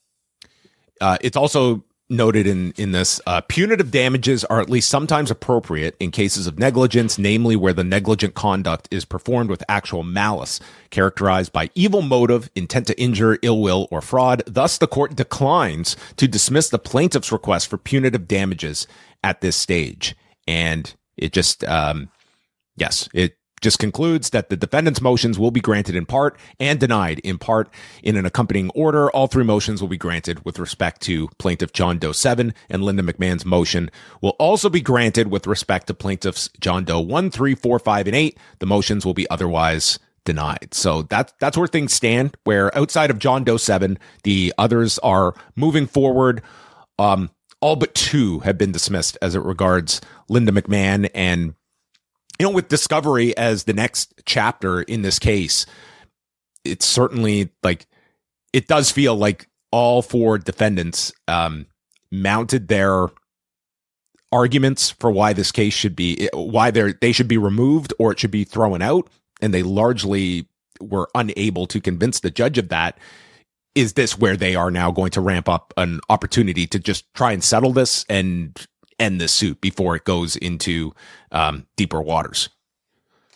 Uh, it's also noted in in this uh, punitive damages are at least sometimes appropriate in cases of negligence, namely where the negligent conduct is performed with actual malice, characterized by evil motive, intent to injure, ill will, or fraud. Thus, the court declines to dismiss the plaintiff's request for punitive damages at this stage. And it just, um, yes, it just concludes that the defendant's motions will be granted in part and denied in part in an accompanying order. All three motions will be granted with respect to plaintiff John Doe seven, and Linda McMahon's motion will also be granted with respect to plaintiffs John Doe one, three, four, five, and eight. The motions will be otherwise denied. So that's, that's where things stand, where outside of John Doe seven, the others are moving forward. Um, all but two have been dismissed as it regards Linda McMahon. And you know, with discovery as the next chapter in this case, it's certainly like, it does feel like all four defendants um, mounted their arguments for why this case should be, why they they should be removed or it should be thrown out. And they largely were unable to convince the judge of that. Is this where they are now going to ramp up an opportunity to just try and settle this and end this suit before it goes into um, deeper waters?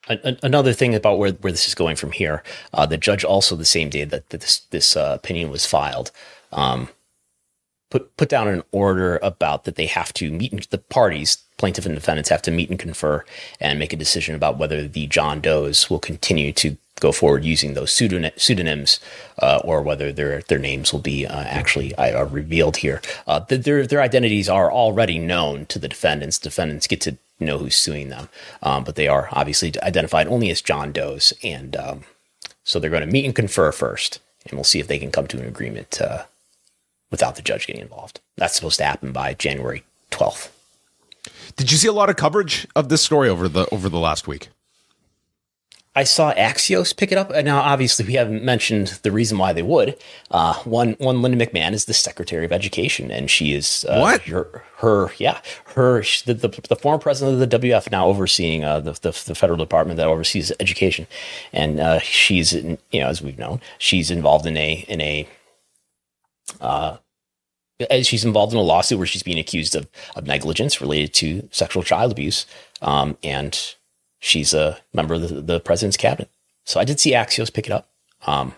a, another thing about where, where this is going from here, uh, the judge also the same day that, that this, this uh, opinion was filed, um, put put down an order about that they have to meet, and the parties, plaintiff and defendants, have to meet and confer and make a decision about whether the John Does will continue to go forward using those pseudonym, pseudonyms uh, or whether their their names will be uh, actually uh, revealed here. Uh, their their identities are already known to the defendants. Defendants get to know who's suing them, um, but they are obviously identified only as John Does, and um, so they're going to meet and confer first, and we'll see if they can come to an agreement uh, without the judge getting involved. That's supposed to happen by January twelfth. Did you see a lot of coverage of this story over the over the last week? I saw Axios pick it up. Now, obviously, we haven't mentioned the reason why they would. Uh, one, one, Linda McMahon is the Secretary of Education, and she is uh, what her, her, yeah, her, the, the, the former president of the W F, now overseeing uh, the, the the federal department that oversees education, and uh, she's, in, you know, as we've known, she's involved in a in a. Uh, She's involved in a lawsuit where she's being accused of, of negligence related to sexual child abuse, um, and she's a member of the, the president's cabinet. So I did see Axios pick it up. Um,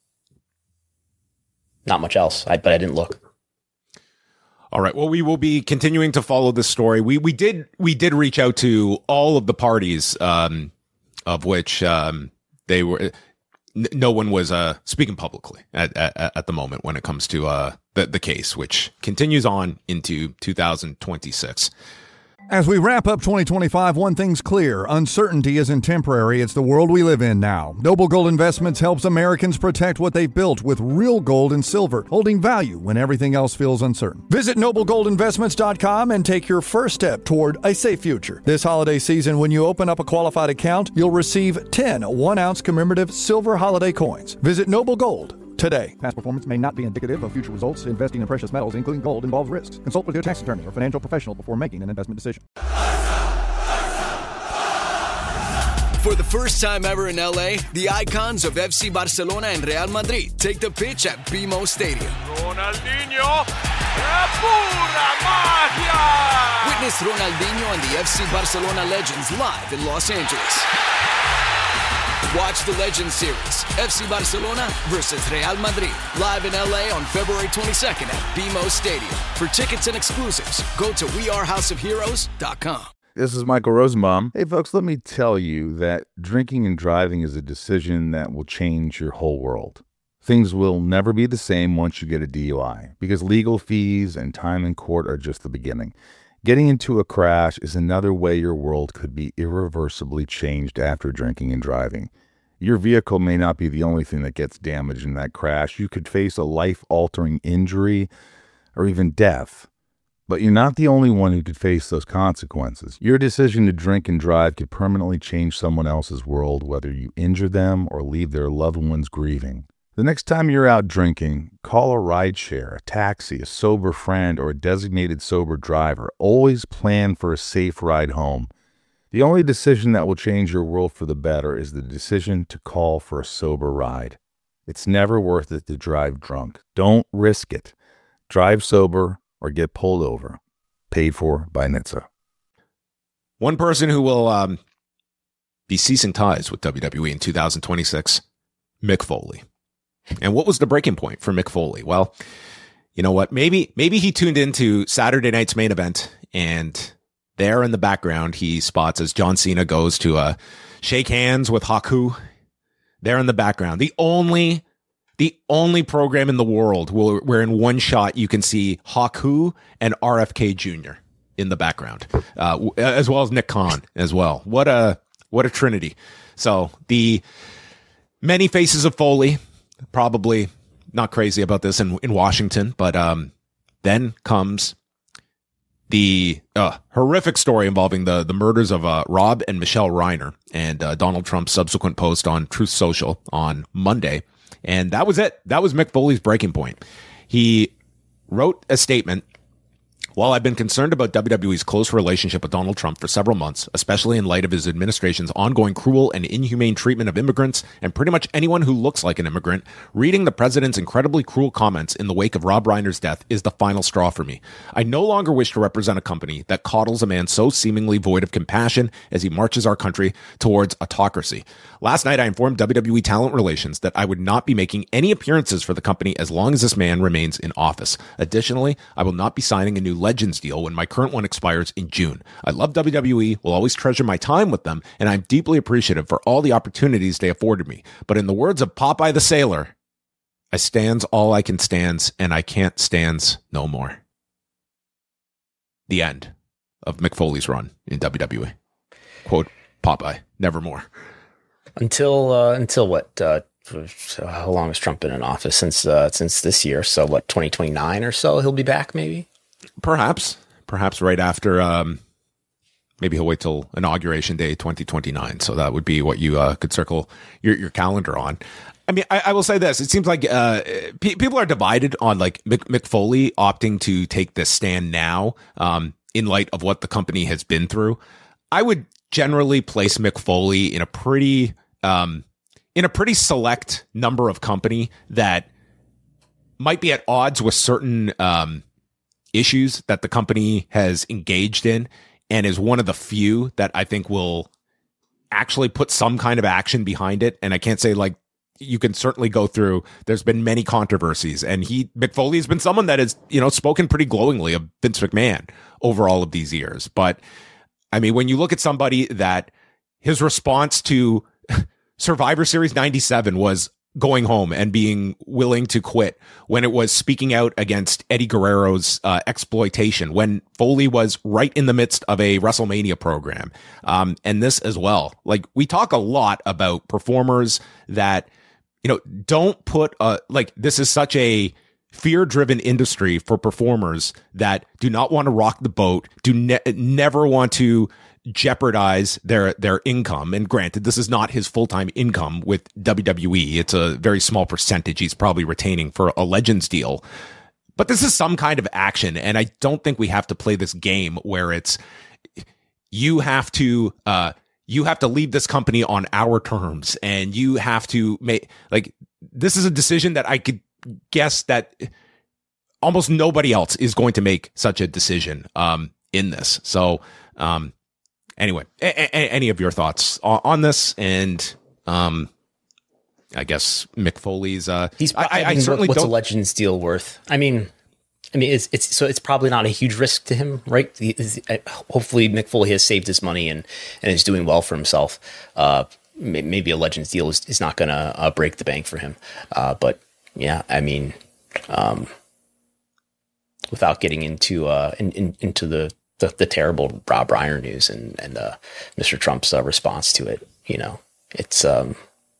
not much else, I, but I didn't look. All right. Well, we will be continuing to follow this story. We we did we did reach out to all of the parties, um, of which um, they were. No one was uh, speaking publicly at, at at the moment when it comes to uh, the the case, which continues on into two thousand twenty-six. As we wrap up twenty twenty-five, one thing's clear. Uncertainty isn't temporary. It's the world we live in now. Noble Gold Investments helps Americans protect what they've built with real gold and silver, holding value when everything else feels uncertain. Visit noble gold investments dot com and take your first step toward a safe future. This holiday season, when you open up a qualified account, you'll receive ten one-ounce commemorative silver holiday coins. Visit Noble Gold today. Past performance may not be indicative of future results. Investing in precious metals, including gold, involves risks. Consult with your tax attorney or financial professional before making an investment decision. For the first time ever in L A, the icons of F C Barcelona and Real Madrid take the pitch at B M O Stadium. Ronaldinho, pura magia! Witness Ronaldinho and the F C Barcelona legends live in Los Angeles. Watch the Legends Series, F C Barcelona versus Real Madrid, live in L A on February twenty-second at B M O Stadium. For tickets and exclusives, go to we are house of heroes dot com. This is Michael Rosenbaum. Hey, folks, let me tell you that drinking and driving is a decision that will change your whole world. Things will never be the same once you get a D U I, because legal fees and time in court are just the beginning. Getting into a crash is another way your world could be irreversibly changed after drinking and driving. Your vehicle may not be the only thing that gets damaged in that crash. You could face a life-altering injury or even death. But you're not the only one who could face those consequences. Your decision to drink and drive could permanently change someone else's world, whether you injure them or leave their loved ones grieving. The next time you're out drinking, call a rideshare, a taxi, a sober friend, or a designated sober driver. Always plan for a safe ride home. The only decision that will change your world for the better is the decision to call for a sober ride. It's never worth it to drive drunk. Don't risk it. Drive sober or get pulled over. Paid for by N H T S A. One person who will um, be ceasing ties with W W E in two thousand twenty-six, Mick Foley. And what was the breaking point for Mick Foley? Well, you know what? Maybe maybe he tuned into Saturday night's main event, and there in the background he spots as John Cena goes to uh, shake hands with Haku. There in the background, the only the only program in the world where, where in one shot you can see Haku and R F K Junior in the background, uh, as well as Nick Khan as well. What a what a trinity! So the many faces of Foley. Probably not crazy about this in, in Washington, but um, then comes the uh, horrific story involving the, the murders of uh, Rob and Michelle Reiner and uh, Donald Trump's subsequent post on Truth Social on Monday. And that was it. That was Mick Foley's breaking point. He wrote a statement While I've been concerned about W W E's close relationship with Donald Trump for several months, especially in light of his administration's ongoing cruel and inhumane treatment of immigrants and pretty much anyone who looks like an immigrant, reading the president's incredibly cruel comments in the wake of Rob Reiner's death is the final straw for me. I no longer wish to represent a company that coddles a man so seemingly void of compassion as he marches our country towards autocracy. Last night, I informed W W E Talent Relations that I would not be making any appearances for the company as long as this man remains in office. Additionally, I will not be signing a new Legends deal when my current one expires in June. I love W W E, will always treasure my time with them, and I'm deeply appreciative for all the opportunities they afforded me. But in the words of Popeye the Sailor, I stands all I can stands, and I can't stands no more. The end of Mick Foley's run in W W E. Quote, Popeye, nevermore. Until, uh, until what, uh, so how long has Trump been in office? Since, uh, since this year. So what, twenty twenty-nine or so he'll be back maybe? Perhaps, perhaps right after, um, maybe he'll wait till Inauguration Day twenty twenty-nine. So that would be what you uh, could circle your, your calendar on. I mean, I, I will say this. It seems like uh, pe- people are divided on like Mick, Mick Foley opting to take this stand now um, in light of what the company has been through. I would generally place Mick Foley in a pretty um, in a pretty select number of company that might be at odds with certain um issues that the company has engaged in, and is one of the few that I think will actually put some kind of action behind it. And I can't say like, you can certainly go through, there's been many controversies, and he, Mick Foley has been someone that has, you know, spoken pretty glowingly of Vince McMahon over all of these years. But I mean, when you look at somebody that his response to Survivor Series ninety-seven was going home and being willing to quit, when it was speaking out against Eddie Guerrero's uh, exploitation, when Foley was right in the midst of a WrestleMania program. Um, and this as well. Like, we talk a lot about performers that, you know, don't put a, like, this is such a fear-driven industry for performers that do not want to rock the boat, do ne- never want to jeopardize their their income. And granted, this is not his full-time income with W W E. It's a very small percentage he's probably retaining for a Legends deal. But this is some kind of action, and I don't think we have to play this game where it's you have to uh you have to leave this company on our terms, and you have to make, like, this is a decision that I could guess that almost nobody else is going to make such a decision um in this. So um Anyway, a- a- any of your thoughts on, on this? And um, I guess Mick Foley's. Uh, He's. I, I, I mean, certainly what's don't. a Legends deal worth? I mean, I mean, it's it's so it's probably not a huge risk to him, right? He, is, uh, hopefully, Mick Foley has saved his money and and is doing well for himself. Uh, may, maybe a Legends deal is, is not going to uh, break the bank for him. Uh, but yeah, I mean, um, without getting into uh in, in, into the. The, the terrible Rob Reiner news and and uh, Mister Trump's uh, response to it, you know, it's um,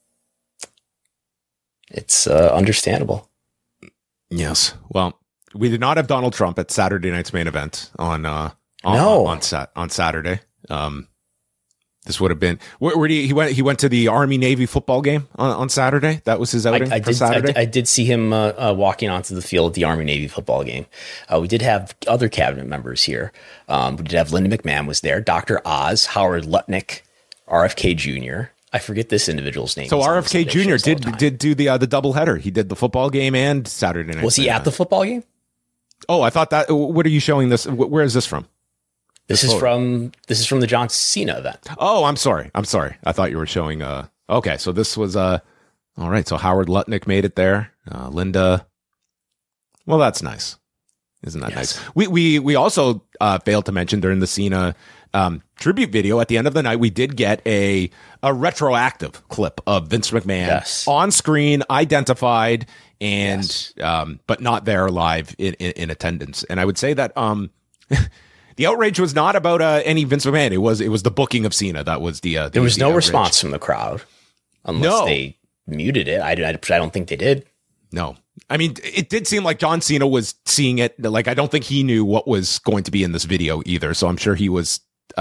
it's uh, understandable. Yes. Well, we did not have Donald Trump at Saturday night's main event on uh on no. on, on, sat, on Saturday. Um, this would have been where, where did he, he went? He went to the Army Navy football game on, on Saturday. That was his outing I, I for did, Saturday. I, I did see him uh, uh, walking onto the field at the Army Navy football game. Uh, we did have other cabinet members here. Um, we did have Linda McMahon was there, Doctor Oz, Howard Lutnick, R F K Junior I forget this individual's name. So R F K Junior did did do the uh, the doubleheader. He did the football game and Saturday night. Was he at the football game? Oh, I thought that. What are you showing this? Where is this from? This is from this is from the John Cena event. Oh, I'm sorry. I'm sorry. I thought you were showing. Uh, okay, so this was. Uh, all right. So Howard Lutnick made it there. Uh, Linda. Well, that's nice. Isn't that yes. nice? We we we also uh, failed to mention during the Cena um, tribute video at the end of the night, we did get a a retroactive clip of Vince McMahon yes. on screen, identified, and yes. um, but not there live in, in, in attendance. And I would say that um, the outrage was not about uh, any Vince McMahon. It was it was the booking of Cena that was the. Uh, the there was the no outrage. response from the crowd, unless no. they muted it. I, I I don't think they did. No. I mean, it did seem like John Cena was seeing it. Like, I don't think he knew what was going to be in this video either. So I'm sure he was um,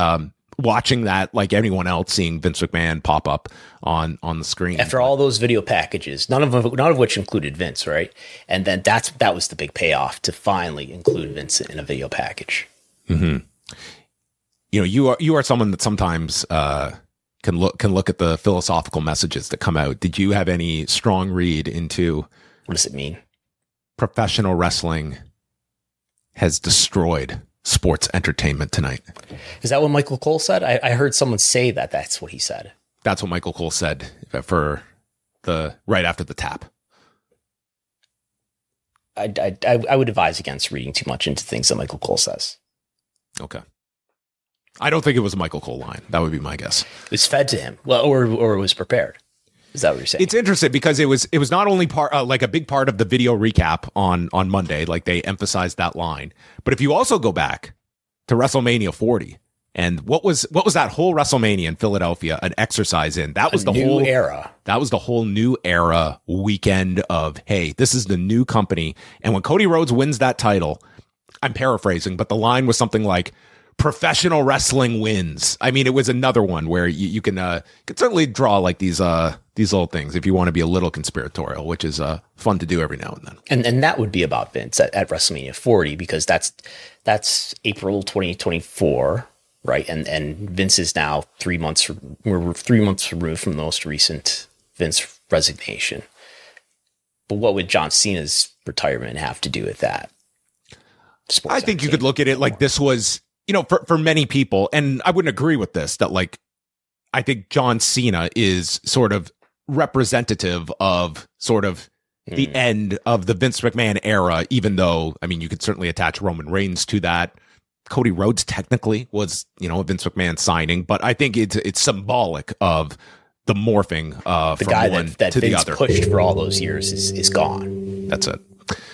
watching that like anyone else, seeing Vince McMahon pop up on on the screen after all those video packages, none of them, none of which included Vince, right? And then that's that was the big payoff to finally include Vince in a video package. Mm-hmm. You know, you are you are someone that sometimes uh, can look can look at the philosophical messages that come out. Did you have any strong read into what does it mean? Professional wrestling has destroyed sports entertainment tonight. Is that what Michael Cole said? I, I heard someone say that that's what he said. That's what Michael Cole said for the right after the tap. I, I, I would advise against reading too much into things that Michael Cole says. Okay. I don't think it was a Michael Cole line. That would be my guess. It was fed to him, well, or or it was prepared. Is that what you're saying? It's interesting because it was it was not only part uh, like a big part of the video recap on on Monday, like they emphasized that line. But if you also go back to WrestleMania forty, and what was what was that whole WrestleMania in Philadelphia an exercise in? That was a the new whole era. That was the whole new era weekend of, hey, this is the new company. And when Cody Rhodes wins that title, I'm paraphrasing, but the line was something like, professional wrestling wins. I mean, it was another one where you, you can uh, can certainly draw like these uh, these little things if you want to be a little conspiratorial, which is uh, fun to do every now and then. And and that would be about Vince at, at WrestleMania forty, because that's that's April twenty twenty-four, right? And and Vince is now three months we're three months removed from the most recent Vince resignation. But what would John Cena's retirement have to do with that? Sports I think you could look at it like this was, you know, for, for many people, and I wouldn't agree with this, that like, I think John Cena is sort of representative of sort of the mm. end of the Vince McMahon era, even though, I mean, you could certainly attach Roman Reigns to that. Cody Rhodes technically was, you know, a Vince McMahon signing, but I think it's it's symbolic of the morphing uh, the from guy one that, that to Vince the other. pushed for all those years is, is gone. That's it.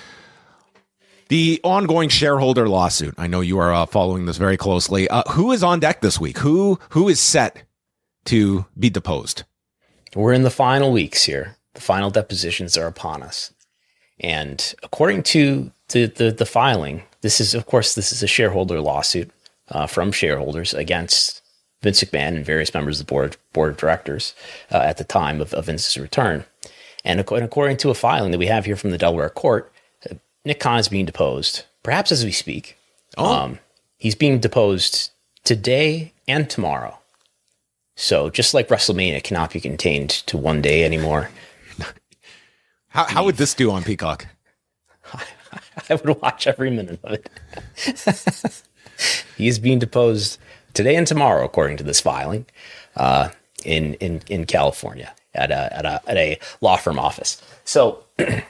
The ongoing shareholder lawsuit. I know you are uh, following this very closely. Uh, who is on deck this week? Who who is set to be deposed? We're in the final weeks here. The final depositions are upon us. And according to the, the, the filing, this is, of course, this is a shareholder lawsuit uh, from shareholders against Vince McMahon and various members of the board, board of directors uh, at the time of, of Vince's return. And according to a filing that we have here from the Delaware court, Nick Khan is being deposed, perhaps as we speak. Oh. Um, he's being deposed today and tomorrow. So just like WrestleMania cannot be contained to one day anymore. How how would this do on Peacock? I would watch every minute of it. He is being deposed today and tomorrow, according to this filing, uh, in in in California at a at a at a law firm office. So.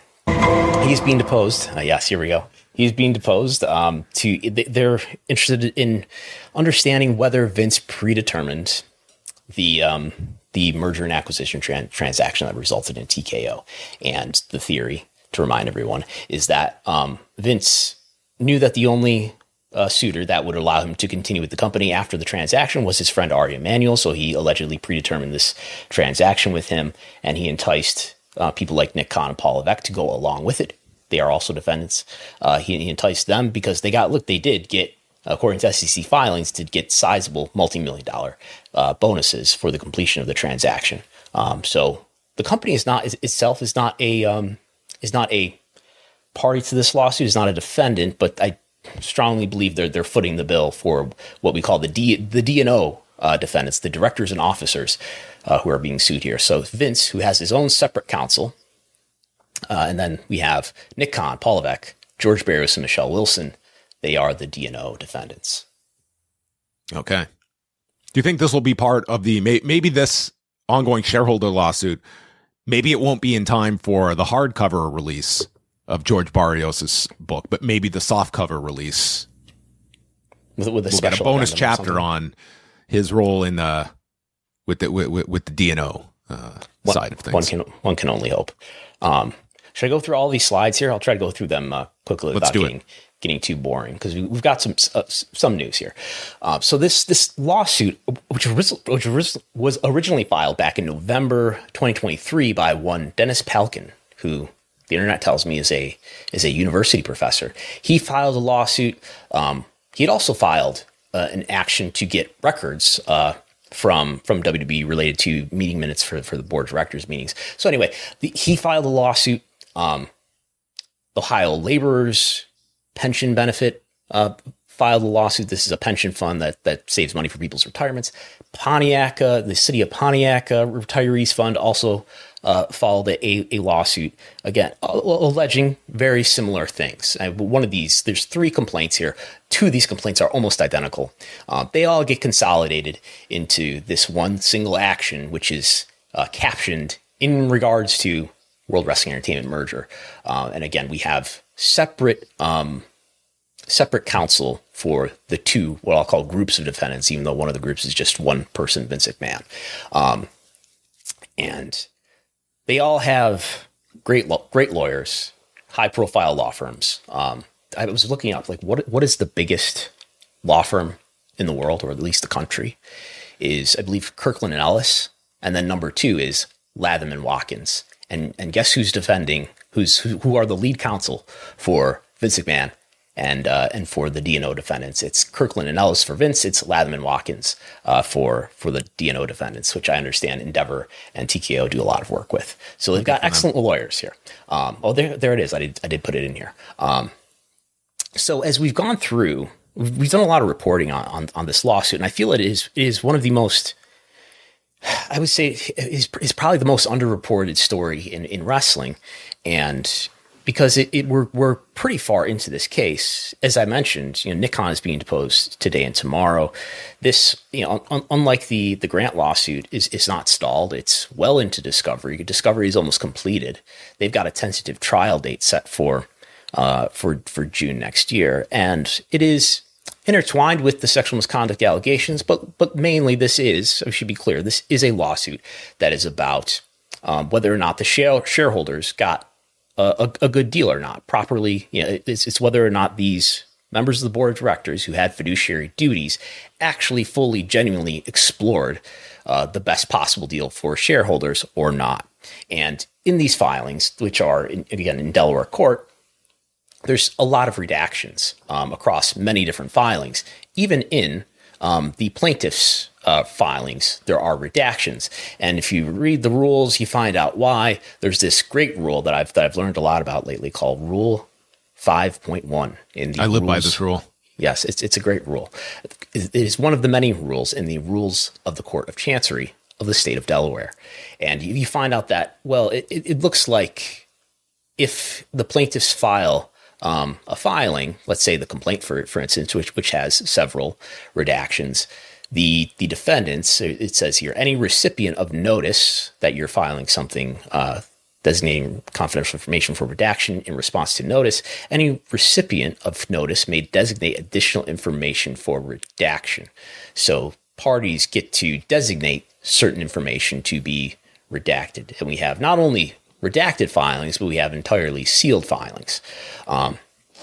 He's being deposed. Uh, yes, here we go. He's being deposed. Um, to they're interested in understanding whether Vince predetermined the um, the merger and acquisition tran- transaction that resulted in T K O. And the theory, to remind everyone, is that um, Vince knew that the only uh, suitor that would allow him to continue with the company after the transaction was his friend Ari Emanuel. So he allegedly predetermined this transaction with him, and he enticed Uh, people like Nick Khan and Paul Levesque to go along with it. They are also defendants. Uh, he, he enticed them because they got, look, they did get, according to S E C filings, did get sizable multi-million dollar uh, bonuses for the completion of the transaction. Um, so the company is not is, itself is not a um, is not a party to this lawsuit, is not a defendant, but I strongly believe they're they're footing the bill for what we call the D the D and O uh, defendants, the directors and officers uh, who are being sued here. So Vince, who has his own separate counsel, uh, and then we have Nick Khan, Paul Levesque, George Barrios, and Michelle Wilson. They are the D and O defendants. Okay. Do you think this will be part of the may, maybe this ongoing shareholder lawsuit? Maybe it won't be in time for the hardcover release of George Barrios's book, but maybe the softcover release with, with a we'll get a bonus chapter on his role in uh with the with, with the D and O uh, one, side of things. One can one can only hope. Um, should I go through all these slides here? I'll try to go through them uh, quickly Let's without do getting it. getting too boring, because we, we've got some uh, some news here. Uh, so this this lawsuit, which, which was originally filed back in November twenty twenty-three by one Dennis Palkin, who the internet tells me is a is a university professor. He filed a lawsuit. Um, he had also filed uh, an action to get records uh, from from W W E related to meeting minutes for, for the board of directors meetings. So anyway, the, he filed a lawsuit. Um, Ohio Laborers Pension Benefit uh, filed a lawsuit. This is a pension fund that that saves money for people's retirements. Pontiac, uh, the city of Pontiac uh, Retirees Fund also uh, filed a, a lawsuit, again, alleging very similar things. Uh, one of these, there's three complaints here. Two of these complaints are almost identical. Uh, they all get consolidated into this one single action, which is uh, captioned in regards to World Wrestling Entertainment merger. Uh, and again, we have separate um, separate counsel for the two, what I'll call groups of defendants, even though one of the groups is just one person, Vince McMahon. Um, and they all have great great lawyers, high-profile law firms. Um, I was looking up, like, what what is the biggest law firm in the world, or at least the country? Is, I believe, Kirkland and Ellis. And then number two is Latham and Watkins. And and guess who's defending, who's who, who are the lead counsel for Vince McMahon and uh, and for the D and O defendants? It's Kirkland and Ellis for Vince. It's Latham and Watkins uh, for for the D and O defendants, which I understand Endeavor and T K O do a lot of work with. So they've got excellent lawyers here. Um, oh, there there it is. I did I did put it in here. Um, so as we've gone through, we've done a lot of reporting on on, on this lawsuit, and I feel it is it is one of the most, I would say, is is probably the most underreported story in, in wrestling, and because it, it we're we're pretty far into this case. As I mentioned, you know, Nick Khan is being deposed today and tomorrow. This, you know, un, unlike the the Grant lawsuit, is is not stalled. It's well into discovery. Discovery is almost completed. They've got a tentative trial date set for uh for for June next year, and it is intertwined with the sexual misconduct allegations, but but mainly this is, I should be clear, this is a lawsuit that is about um, whether or not the share, shareholders got a, a, a good deal or not, properly. You know, it's, it's whether or not these members of the board of directors who had fiduciary duties actually fully, genuinely explored uh, the best possible deal for shareholders or not. And in these filings, which are, in, again, in Delaware court, there's a lot of redactions um, across many different filings. Even in um, the plaintiff's uh, filings, there are redactions. And if you read the rules, you find out why. There's this great rule that I've that I've learned a lot about lately called Rule five point one. In the I live rules. by this rule. Yes, it's it's a great rule. It is one of the many rules in the rules of the Court of Chancery of the state of Delaware. And you, you find out that, well, it, it looks like if the plaintiffs file Um, a filing, let's say the complaint, for for instance, which which has several redactions, the the defendants, it says here, any recipient of notice that you're filing something uh, designating confidential information for redaction in response to notice, any recipient of notice may designate additional information for redaction. So parties get to designate certain information to be redacted, and we have not only redacted filings, but we have entirely sealed filings. Um,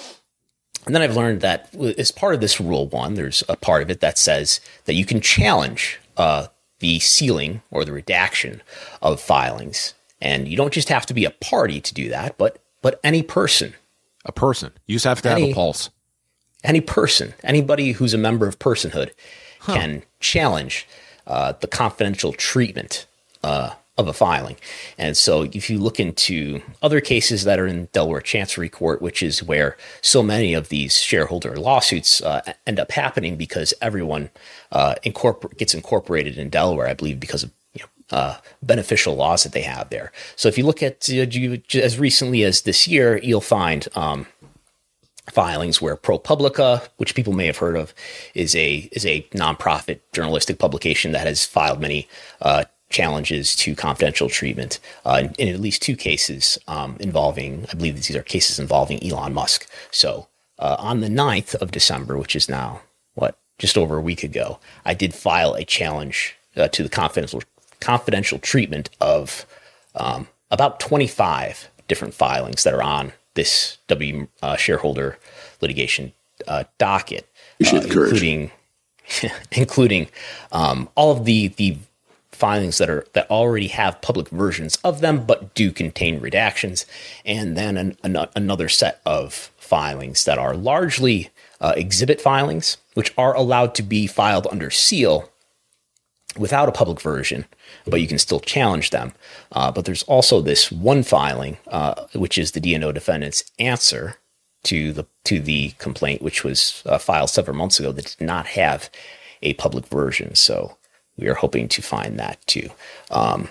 and then I've learned that as part of this Rule one, there's a part of it that says that you can challenge uh, the sealing or the redaction of filings. And you don't just have to be a party to do that, but but any person. A person. You just have to any, have a pulse. Any person, anybody who's a member of personhood huh. can challenge uh, the confidential treatment uh of a filing. And so if you look into other cases that are in Delaware Chancery Court, which is where so many of these shareholder lawsuits uh, end up happening because everyone uh, incorpor- gets incorporated in Delaware, I believe, because of you know, uh, beneficial laws that they have there. So if you look at uh, you, as recently as this year, you'll find um, filings where ProPublica, which people may have heard of, is a is a nonprofit journalistic publication that has filed many uh challenges to confidential treatment uh, in, in at least two cases um, involving, I believe these are cases involving Elon Musk. So uh, on the ninth of December, which is now, what, just over a week ago, I did file a challenge uh, to the confidential confidential treatment of um, about twenty-five different filings that are on this W uh, shareholder litigation uh, docket, uh, including including um, all of the the filings that are that already have public versions of them but do contain redactions, and then an, an, another set of filings that are largely uh, exhibit filings, which are allowed to be filed under seal without a public version, but you can still challenge them. Uh, but there's also this one filing, uh, which is the D and O defendant's answer to the to the complaint, which was uh, filed several months ago, that did not have a public version. So we are hoping to find that too. Um,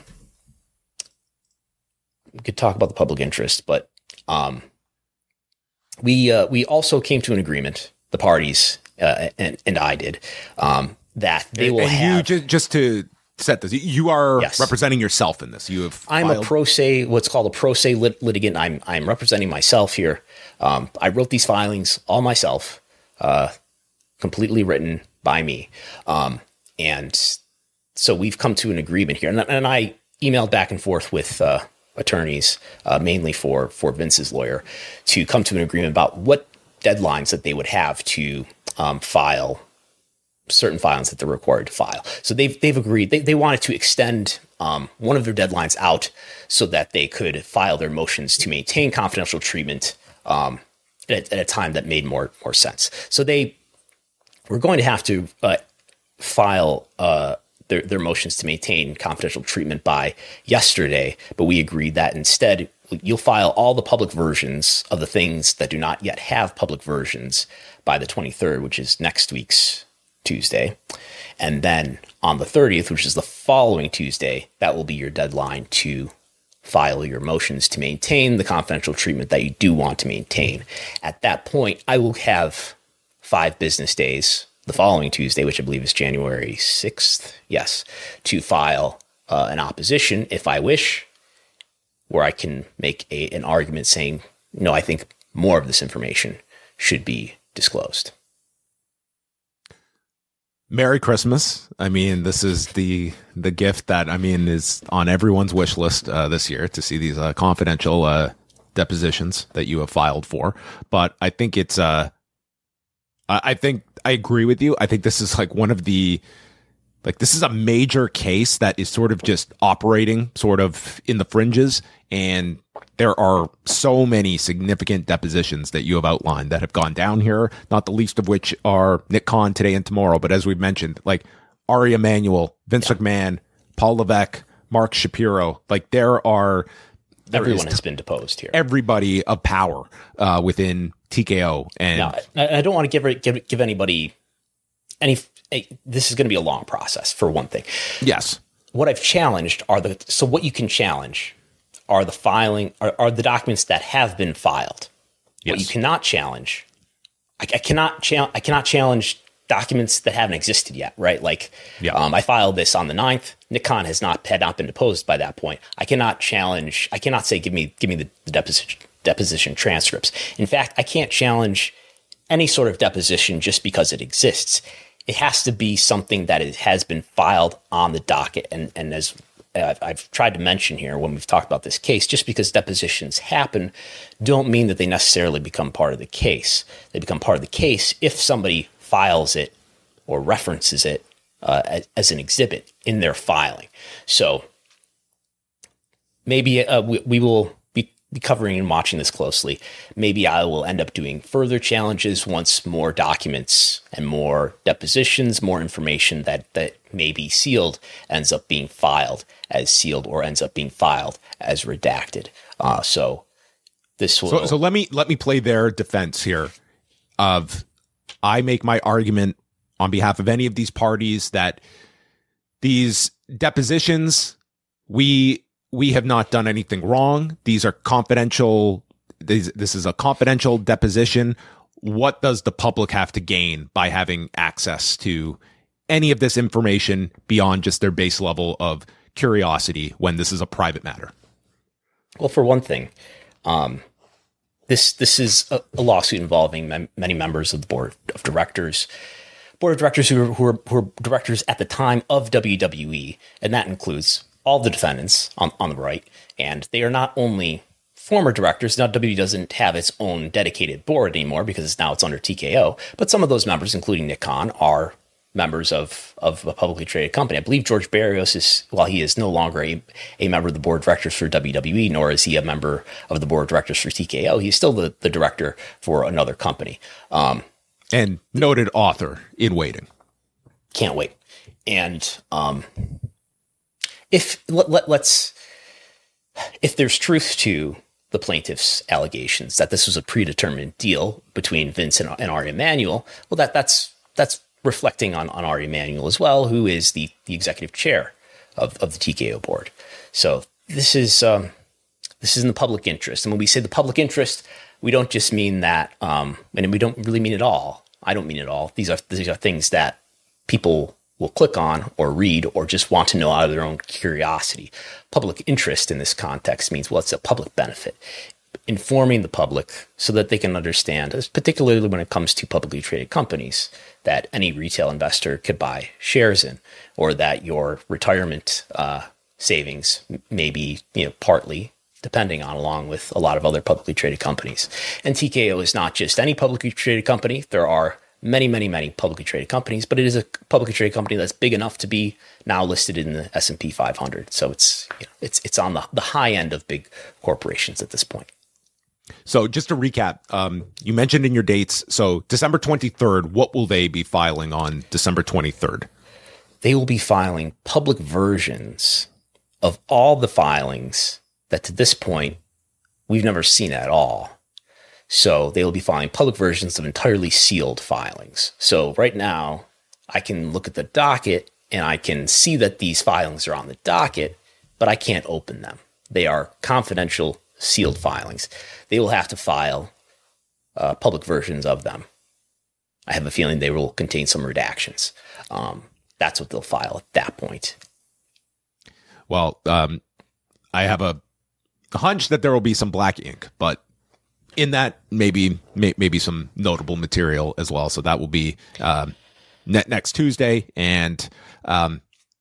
we could talk about the public interest, but um, we uh, we also came to an agreement, the parties uh, and and I did, um, that they will and have. You, just, just to set this, you are Yes. representing yourself in this. You have. I'm filed- a pro se, what's called a pro se lit- litigant. I'm I'm representing myself here. Um, I wrote these filings all myself, uh, completely written by me, um, and so we've come to an agreement here. And, and I emailed back and forth with uh, attorneys, uh, mainly for for Vince's lawyer, to come to an agreement about what deadlines that they would have to um, file certain filings that they're required to file. So they've they've agreed. They they wanted to extend um, one of their deadlines out so that they could file their motions to maintain confidential treatment um, at, at a time that made more more sense. So they were going to have to uh, file uh, their their motions to maintain confidential treatment by yesterday, but we agreed that instead you'll file all the public versions of the things that do not yet have public versions by the twenty-third, which is next week's Tuesday. And then on the thirtieth, which is the following Tuesday, that will be your deadline to file your motions to maintain the confidential treatment that you do want to maintain. At that point, I will have five business days, the following Tuesday, which I believe is January sixth, yes, to file uh, an opposition if I wish, where I can make a, an argument saying, no, I think more of this information should be disclosed. Merry Christmas. I mean, this is the the gift that, I mean, is on everyone's wish list uh, this year, to see these uh, confidential uh, depositions that you have filed for. But I think it's, uh, I think I agree with you. I think this is like one of the, like, this is a major case that is sort of just operating sort of in the fringes. And there are so many significant depositions that you have outlined that have gone down here, not the least of which are Nick Khan today and tomorrow. But as we've mentioned, like Ari Emanuel, Vince yeah. McMahon, Paul Levesque, Mark Shapiro, like there are... There Everyone has been deposed here. Everybody of power uh, within T K O. And now, I don't want to give, give, give anybody any... This is going to be a long process, for one thing. Yes. What I've challenged are the... So what you can challenge are the filing, are, are the documents that have been filed. Yes. What you cannot challenge, I, I cannot challenge, I cannot challenge documents that haven't existed yet, right? Like, yeah. um, I filed this on the ninth. Nick Khan has not had not been deposed by that point. I cannot challenge, I cannot say, give me, give me the, the deposition, deposition transcripts. In fact, I can't challenge any sort of deposition just because it exists. It has to be something that it has been filed on the docket. And, and as I've, I've tried to mention here when we've talked about this case, just because depositions happen don't mean that they necessarily become part of the case. They become part of the case if somebody files it or references it uh, as, as an exhibit in their filing. So maybe uh, we, we will be, be covering and watching this closely. Maybe I will end up doing further challenges once more documents and more depositions, more information that, that may be sealed ends up being filed as sealed or ends up being filed as redacted. Uh, so this will. So, so let me let me play their defense here. Of I make my argument on behalf of any of these parties that these depositions, we we have not done anything wrong. These are confidential. These, this is a confidential deposition. What does the public have to gain by having access to any of this information beyond just their base level of curiosity when this is a private matter? Well, for one thing, um, this this is a, a lawsuit involving mem- many members of the board of directors, board of directors who were, who were who were directors at the time of W W E, and that includes all the defendants on, on the right. And they are not only former directors. Now, W W E doesn't have its own dedicated board anymore because now it's under T K O. But some of those members, including Nick Khan, are members of, of a publicly traded company. I believe George Barrios is, while he is no longer a, a member of the board of directors for W W E, nor is he a member of the board of directors for T K O, he's still the, the director for another company. Um, and noted author in waiting. Can't wait. And um, if let, let, let's if there's truth to the plaintiff's allegations that this was a predetermined deal between Vince and, and Ari Emanuel, well, that that's that's reflecting on, on Ari Emanuel as well, who is the, the executive chair of, of the T K O board. So this is um, this is in the public interest. And when we say the public interest, we don't just mean that, um, and we don't really mean it all. I don't mean it all. These are these are things that people will click on or read or just want to know out of their own curiosity. Public interest in this context means, well, it's a public benefit. Informing the public so that they can understand, particularly when it comes to publicly traded companies, that any retail investor could buy shares in, or that your retirement uh, savings may be, you know, partly depending on, along with a lot of other publicly traded companies. And T K O is not just any publicly traded company. There are many, many, many publicly traded companies, but it is a publicly traded company that's big enough to be now listed in the S and P five hundred. So it's, you know, it's it's on the, the high end of big corporations at this point. So just to recap, um, you mentioned in your dates, so December twenty-third, what will they be filing on December twenty-third? They will be filing public versions of all the filings that to this point we've never seen at all. So they will be filing public versions of entirely sealed filings. So right now I can look at the docket and I can see that these filings are on the docket, but I can't open them. They are confidential, sealed filings. They will have to file uh, public versions of them. I have a feeling they will contain some redactions. Um, that's what they'll file at that point. Well, um, I have a hunch that there will be some black ink, but in that maybe may, maybe some notable material as well. So that will be um, ne- next Tuesday, and um,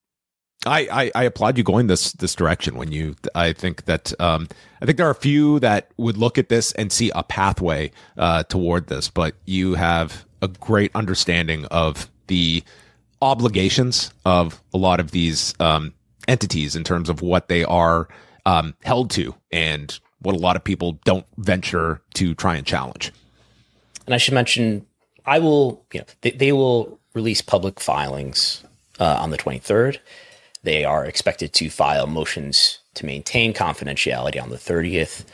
I, I I applaud you going this this direction. When you, I think that um, I think there are a few that would look at this and see a pathway uh, toward this, but you have a great understanding of the obligations of a lot of these um, entities in terms of what they are um, held to and what a lot of people don't venture to try and challenge. And I should mention, I will, you know, they, they will release public filings uh, on the twenty-third. They are expected to file motions to maintain confidentiality on the thirtieth.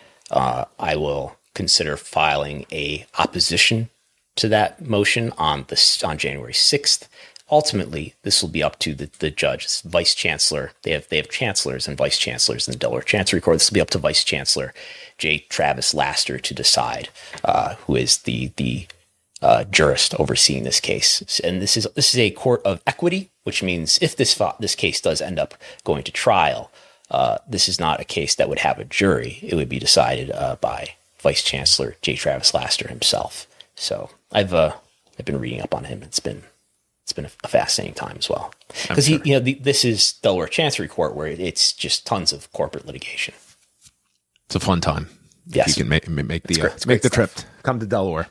Uh, I will consider filing a opposition to that motion on the on January sixth. Ultimately, this will be up to the, the judge, vice chancellor. They have they have chancellors and vice chancellors in the Delaware Chancery Court. This will be up to Vice Chancellor J. Travis Laster to decide uh, who is the the uh, jurist overseeing this case. And this is this is a court of equity, which means if this this case does end up going to trial, uh, this is not a case that would have a jury. It would be decided uh, by Vice Chancellor J. Travis Laster himself. So I've uh, I've been reading up on him. It's been It's been a fascinating time as well, because he, you know, the, this is Delaware Chancery Court, where it's just tons of corporate litigation. It's a fun time. Yes, you can make make the uh, make the trip, come to Delaware.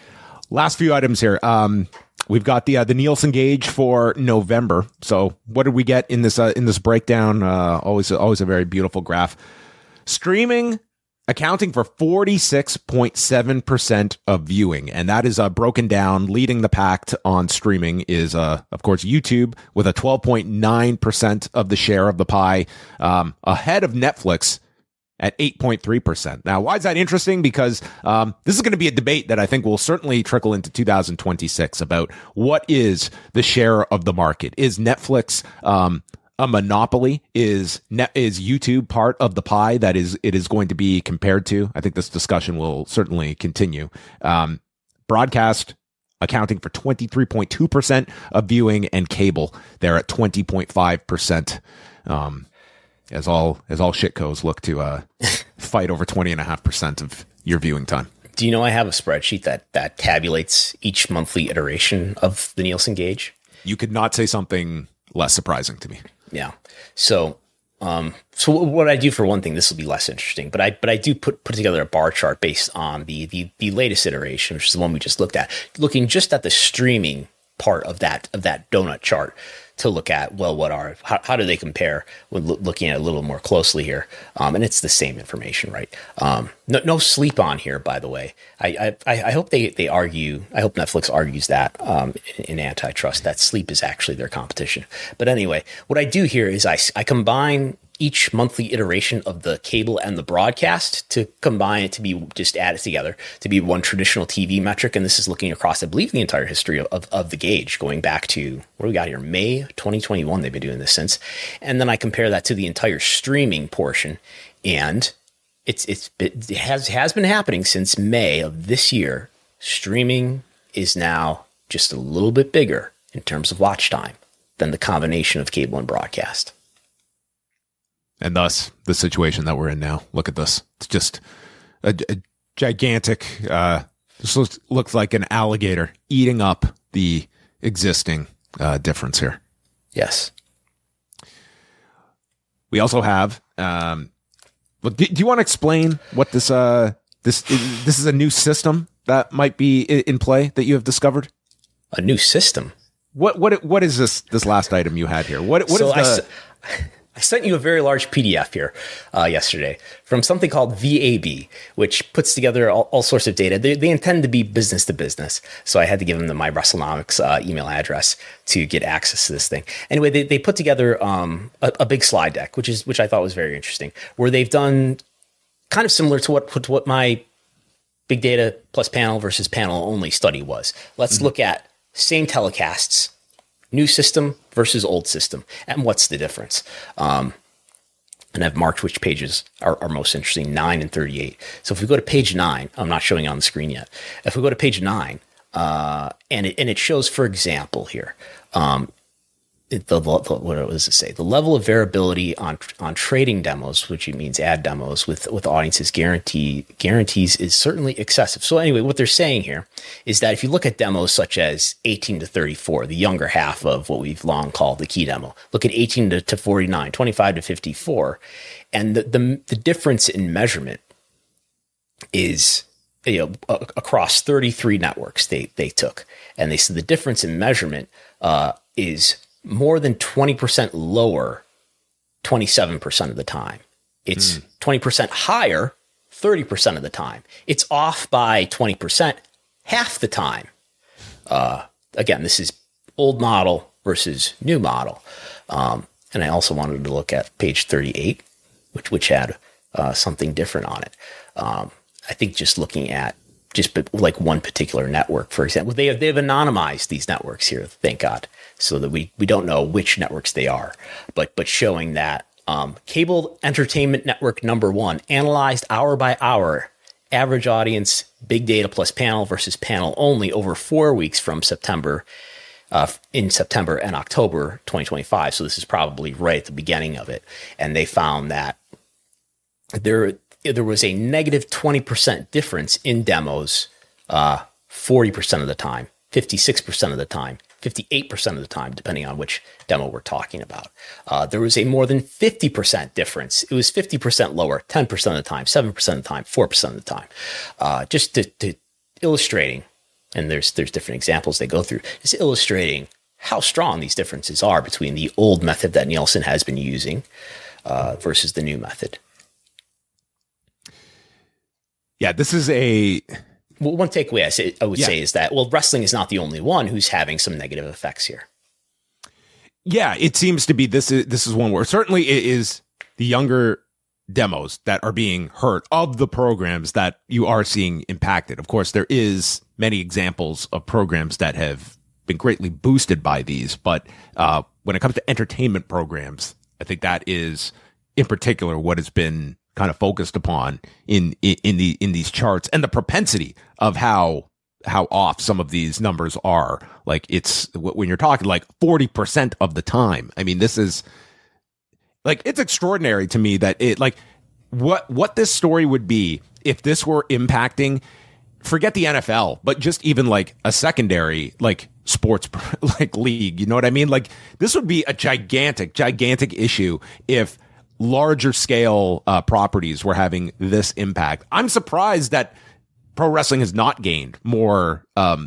Last few items here. Um, we've got the uh, the Nielsen gauge for November. So what did we get in this uh, in this breakdown? Uh, always always a very beautiful graph. Streaming accounting for forty-six point seven percent of viewing. And that is uh, broken down. Leading the pack on streaming is, uh, of course, YouTube with a twelve point nine percent of the share of the pie, um, ahead of Netflix at eight point three percent. Now, why is that interesting? Because um, this is going to be a debate that I think will certainly trickle into two thousand twenty-six about what is the share of the market. Is Netflix um, a monopoly? Is net is YouTube part of the pie that is it is going to be compared to? I think this discussion will certainly continue. Um, broadcast accounting for twenty-three point two percent of viewing, and cable they're at twenty point five percent. Um, as all as all shitcos look to uh, fight over twenty and a half percent of your viewing time. Do you know I have a spreadsheet that that tabulates each monthly iteration of the Nielsen gauge? You could not say something less surprising to me. Yeah. So, um, so what I do for one thing, this will be less interesting, but I, but I do put, put together a bar chart based on the, the, the latest iteration, which is the one we just looked at, looking just at the streaming part of that of that donut chart to look at, well, what are, how, how do they compare when lo- looking at it a little more closely here? Um, and it's the same information, right? Um, no, no sleep on here, by the way. I, I, I hope they, they argue, I hope Netflix argues that um, in, in antitrust, that sleep is actually their competition. But anyway, what I do here is I, I combine each monthly iteration of the cable and the broadcast to combine it to be just add it together to be one traditional T V metric. And this is looking across, I believe, the entire history of, of, of the gauge, going back to what do we got here? May twenty twenty-one. They've been doing this since. And then I compare that to the entire streaming portion. And it's, it's, it has, has been happening since May of this year. Streaming is now just a little bit bigger in terms of watch time than the combination of cable and broadcast. And thus, the situation that we're in now. Look at this. It's just a, a gigantic, uh, this looks, looks like an alligator eating up the existing uh, difference here. Yes. We also have, um, well, do, do you want to explain what this, uh, this, this is a new system that might be in play that you have discovered? A new system? What, what, what is this, this last item you had here? What, what so is the... I, I sent you a very large P D F here uh, yesterday from something called V A B, which puts together all, all sorts of data. They, they intend to be business to business. So I had to give them the, my WrestleNomics uh, email address to get access to this thing. Anyway, they, they put together um, a, a big slide deck, which is which I thought was very interesting, where they've done kind of similar to what, to what my big data plus panel versus panel only study was. Let's mm-hmm. look at same telecasts, new system versus old system, and what's the difference? Um, and I've marked which pages are, are most interesting, nine and thirty-eight. So if we go to page nine, I'm not showing it on the screen yet. If we go to page nine, uh, and it and it shows, for example, here, um, it, the, the what does it say? The level of variability on on trading demos, which means ad demos with with audiences guarantee guarantees, is certainly excessive. So anyway, what they're saying here is that if you look at demos such as eighteen to thirty-four, the younger half of what we've long called the key demo, look at eighteen to forty-nine, twenty-five to fifty-four, and the the, the difference in measurement is, you know, across thirty-three networks they they took, and they said the difference in measurement uh, is more than twenty percent lower twenty-seven percent of the time. It's mm. twenty percent higher thirty percent of the time. It's off by twenty percent half the time. Uh, again, this is old model versus new model. Um, and I also wanted to look at page thirty-eight, which which had uh, something different on it. Um, I think just looking at just like one particular network, for example, they have, they have anonymized these networks here, thank God, so that we, we don't know which networks they are, but, but showing that um, cable entertainment network number one, analyzed hour by hour, average audience, big data plus panel versus panel only over four weeks from September, uh, in September and October twenty twenty-five. So this is probably right at the beginning of it. And they found that there, there was a negative twenty percent difference in demos, uh, forty percent of the time, fifty-six percent of the time, fifty-eight percent of the time, depending on which demo we're talking about. Uh, there was a more than fifty percent difference. It was fifty percent lower, ten percent of the time, seven percent of the time, four percent of the time. Uh, just to, to illustrating, and there's there's different examples they go through, just illustrating how strong these differences are between the old method that Nielsen has been using uh, versus the new method. Yeah, this is a... Well, one takeaway I, say, I would yeah. say is that, well, wrestling is not the only one who's having some negative effects here. Yeah, it seems to be this is, this is one where certainly it is the younger demos that are being hurt of the programs that you are seeing impacted. Of course, there is many examples of programs that have been greatly boosted by these, but uh, when it comes to entertainment programs, I think that is in particular what has been kind of focused upon in, in, in the, in these charts, and the propensity of how, how off some of these numbers are. Like it's when you're talking like forty percent of the time. I mean, this is like, it's extraordinary to me that it like what, what this story would be if this were impacting, forget the N F L, but just even like a secondary, like sports like league, you know what I mean? Like this would be a gigantic, gigantic issue if larger scale uh, properties were having this impact. I'm surprised that pro wrestling has not gained more um,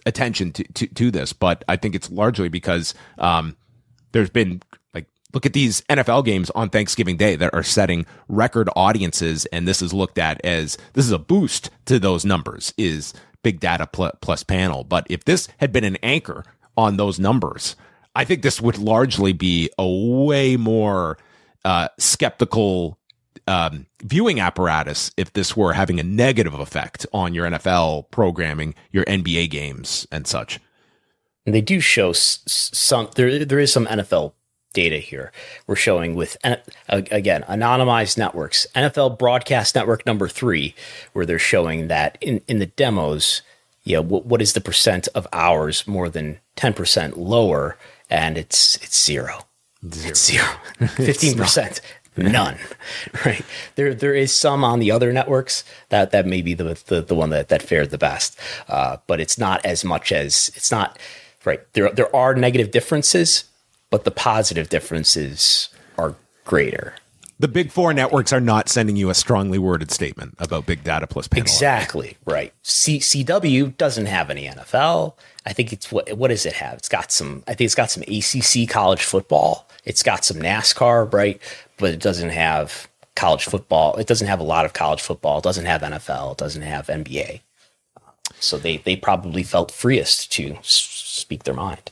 attention to, to, to this, but I think it's largely because um, there's been like, look at these N F L games on Thanksgiving Day that are setting record audiences. And this is looked at as this is a boost to those numbers is big data pl- plus panel. But if this had been an anchor on those numbers, I think this would largely be a way more uh, skeptical um, viewing apparatus if this were having a negative effect on your N F L programming, your N B A games and such. And they do show s- some, there, there is some N F L data here. We're showing with, again, anonymized networks, N F L Broadcast Network number three, where they're showing that in, in the demos, yeah, what, what is the percent of hours more than ten percent lower? And it's, it's zero. Zero. It's zero. fifteen percent. None. Right. There, there is some on the other networks that, that may be the, the, the one that, that fared the best. Uh, but it's not as much as it's not right. There, there are negative differences, but the positive differences are greater. The big four networks are not sending you a strongly worded statement about big data plus panel. Exactly. Right. C- CW doesn't have any N F L. I think it's what, what does it have? It's got some, I think it's got some A C C college football. It's got some NASCAR, right? But it doesn't have college football. It doesn't have a lot of college football. It doesn't have N F L. It doesn't have N B A. So they, they probably felt freest to s- speak their mind.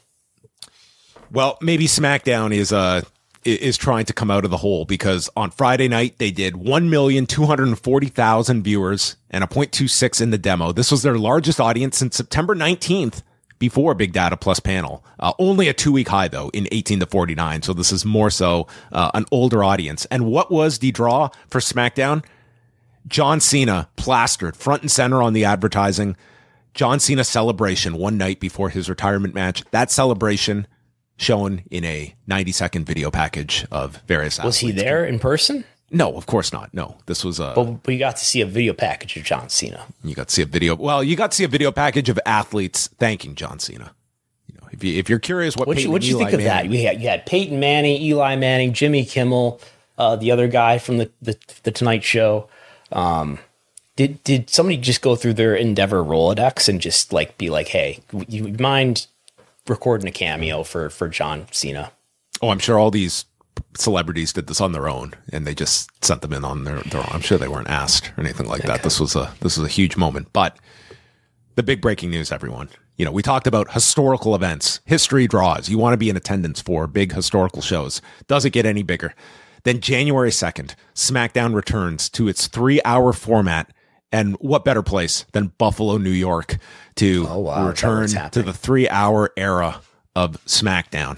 Well, maybe SmackDown is uh is trying to come out of the hole because on Friday night they did one million two hundred forty thousand viewers and a point two six in the demo. This was their largest audience since September nineteenth before Big Data Plus Panel. Uh, only a two-week high, though, in eighteen to forty-nine. So this is more so uh, an older audience. And what was the draw for SmackDown? John Cena plastered front and center on the advertising. John Cena celebration one night before his retirement match. That celebration shown in a ninety second video package of various Was he there in person? No, of course not. No, this was a. But, but you got to see a video package of John Cena. You got to see a video. Well, you got to see a video package of athletes thanking John Cena. You know, if you if you're curious, what what Peyton you, what'd you Eli think of Manning, that? You had, you had Peyton Manning, Eli Manning, Jimmy Kimmel, uh, the other guy from the the, the Tonight Show. Um, did did somebody just go through their Endeavor Rolodex and just like be like, hey, you mind recording a cameo for for John Cena? Oh, I'm sure all these celebrities did this on their own and they just sent them in on their, their own. I'm sure they weren't asked or anything like that. Okay. This was a this was a huge moment. But the big breaking news, everyone. You know, we talked about historical events, history draws. You want to be in attendance for big historical shows. Does it get any bigger? Then January second, SmackDown returns to its three-hour format. And what better place than Buffalo, New York, to oh, wow. return to the three-hour era of SmackDown?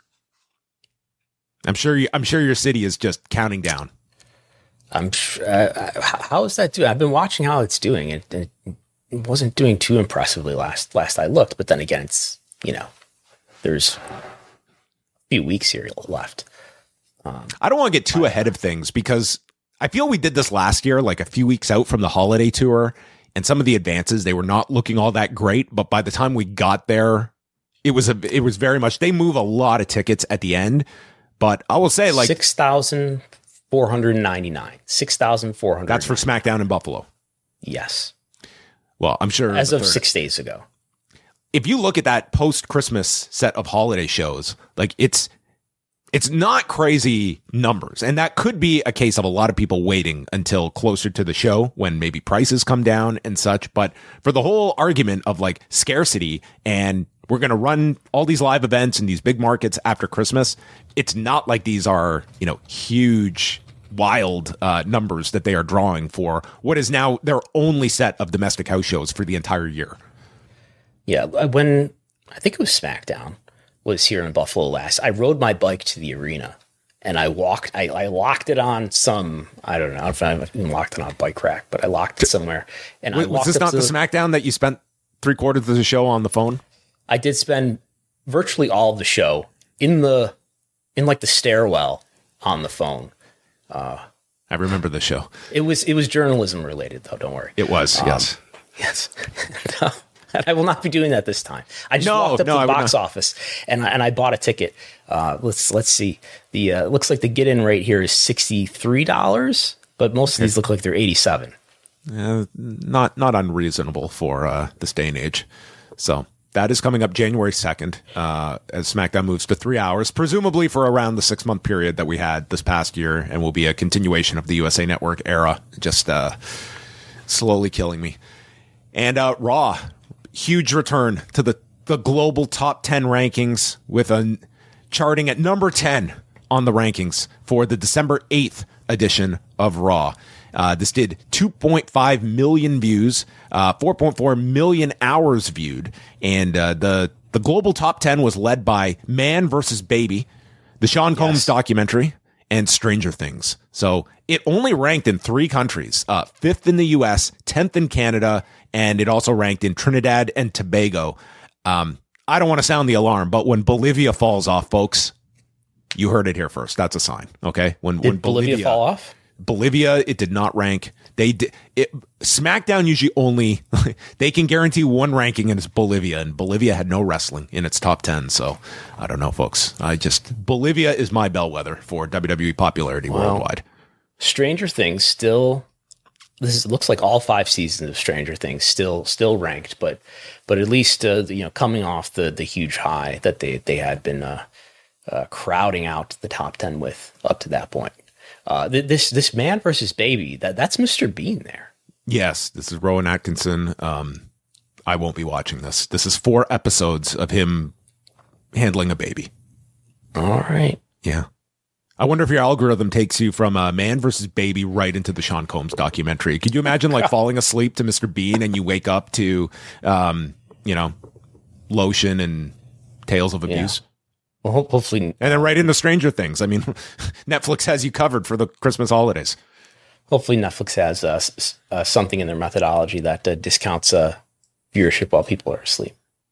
I'm sure. You, I'm sure your city is just counting down. I'm. Uh, how is that doing? I've been watching how it's doing. It, it wasn't doing too impressively last last I looked. But then again, it's you know, there's a few weeks here left. Um, I don't want to get too ahead of things because I feel we did this last year, like a few weeks out from the holiday tour, and some of the advances, they were not looking all that great. But by the time we got there, it was a, it was very much, they move a lot of tickets at the end. But I will say like six thousand four hundred ninety-nine, six thousand four hundred. That's for SmackDown in Buffalo. Yes. Well, I'm sure as of third. six days ago. If you look at that post-Christmas set of holiday shows, like it's, It's not crazy numbers, and that could be a case of a lot of people waiting until closer to the show when maybe prices come down and such. But for the whole argument of like scarcity and we're going to run all these live events in these big markets after Christmas, it's not like these are, you know, huge, wild uh, numbers that they are drawing for what is now their only set of domestic house shows for the entire year. Yeah, when I think it was SmackDown was here in Buffalo last, I rode my bike to the arena and I walked, I, I locked it on some, I don't know if I even locked it on a bike rack, but I locked it somewhere. And was, I walked was this not the the SmackDown that you spent three quarters of the show on the phone? I did spend virtually all of the show in the, in like the stairwell on the phone. Uh, I remember the show. It was, it was journalism related though. Don't worry. It was. Um, yes. Yes. And I will not be doing that this time. I just no, walked up no, to the I box office and I, and I bought a ticket. Uh, let's let's see. The uh, looks like the get in rate here is sixty-three dollars, but most of these look like they're eighty-seven. Uh, not not unreasonable for uh, this day and age. So that is coming up January second, uh, as SmackDown moves to three hours, presumably for around the six month period that we had this past year, and will be a continuation of the U S A Network era, just uh, slowly killing me. And uh, Raw, huge return to the, the global top ten rankings, with a charting at number ten on the rankings for the December eighth edition of Raw. Uh, this did two point five million views, uh, four point four million hours viewed, and uh, the the global top ten was led by Man versus Baby, the Sean Combs yes. documentary, and Stranger Things. So it only ranked in three countries, uh, fifth in the U S, tenth in Canada, and it also ranked in Trinidad and Tobago. Um, I don't want to sound the alarm, but when Bolivia falls off, folks, you heard it here first. That's a sign. Okay, when did when Bolivia, Bolivia fall off? Bolivia, it did not rank. They did it. SmackDown usually only they can guarantee one ranking, and it's Bolivia, and Bolivia had no wrestling in its top ten. So I don't know, folks. I just Bolivia is my bellwether for W W E popularity wow. worldwide. Stranger Things still. This is, looks like all five seasons of Stranger Things still still ranked, but but at least uh, you know coming off the the huge high that they they had been uh, uh, crowding out the top ten with up to that point. Uh, this this Man versus Baby, that that's Mister Bean there. Yes, this is Rowan Atkinson. Um, I won't be watching this. This is four episodes of him handling a baby. All right. Yeah. I wonder if your algorithm takes you from uh, Man versus Baby right into the Sean Combs documentary. Could you imagine like falling asleep to Mister Bean and you wake up to, um, you know, Lotion and Tales of Abuse? Yeah. Well, hopefully, and then right into Stranger Things. I mean, Netflix has you covered for the Christmas holidays. Hopefully, Netflix has uh, uh, something in their methodology that uh, discounts uh, viewership while people are asleep.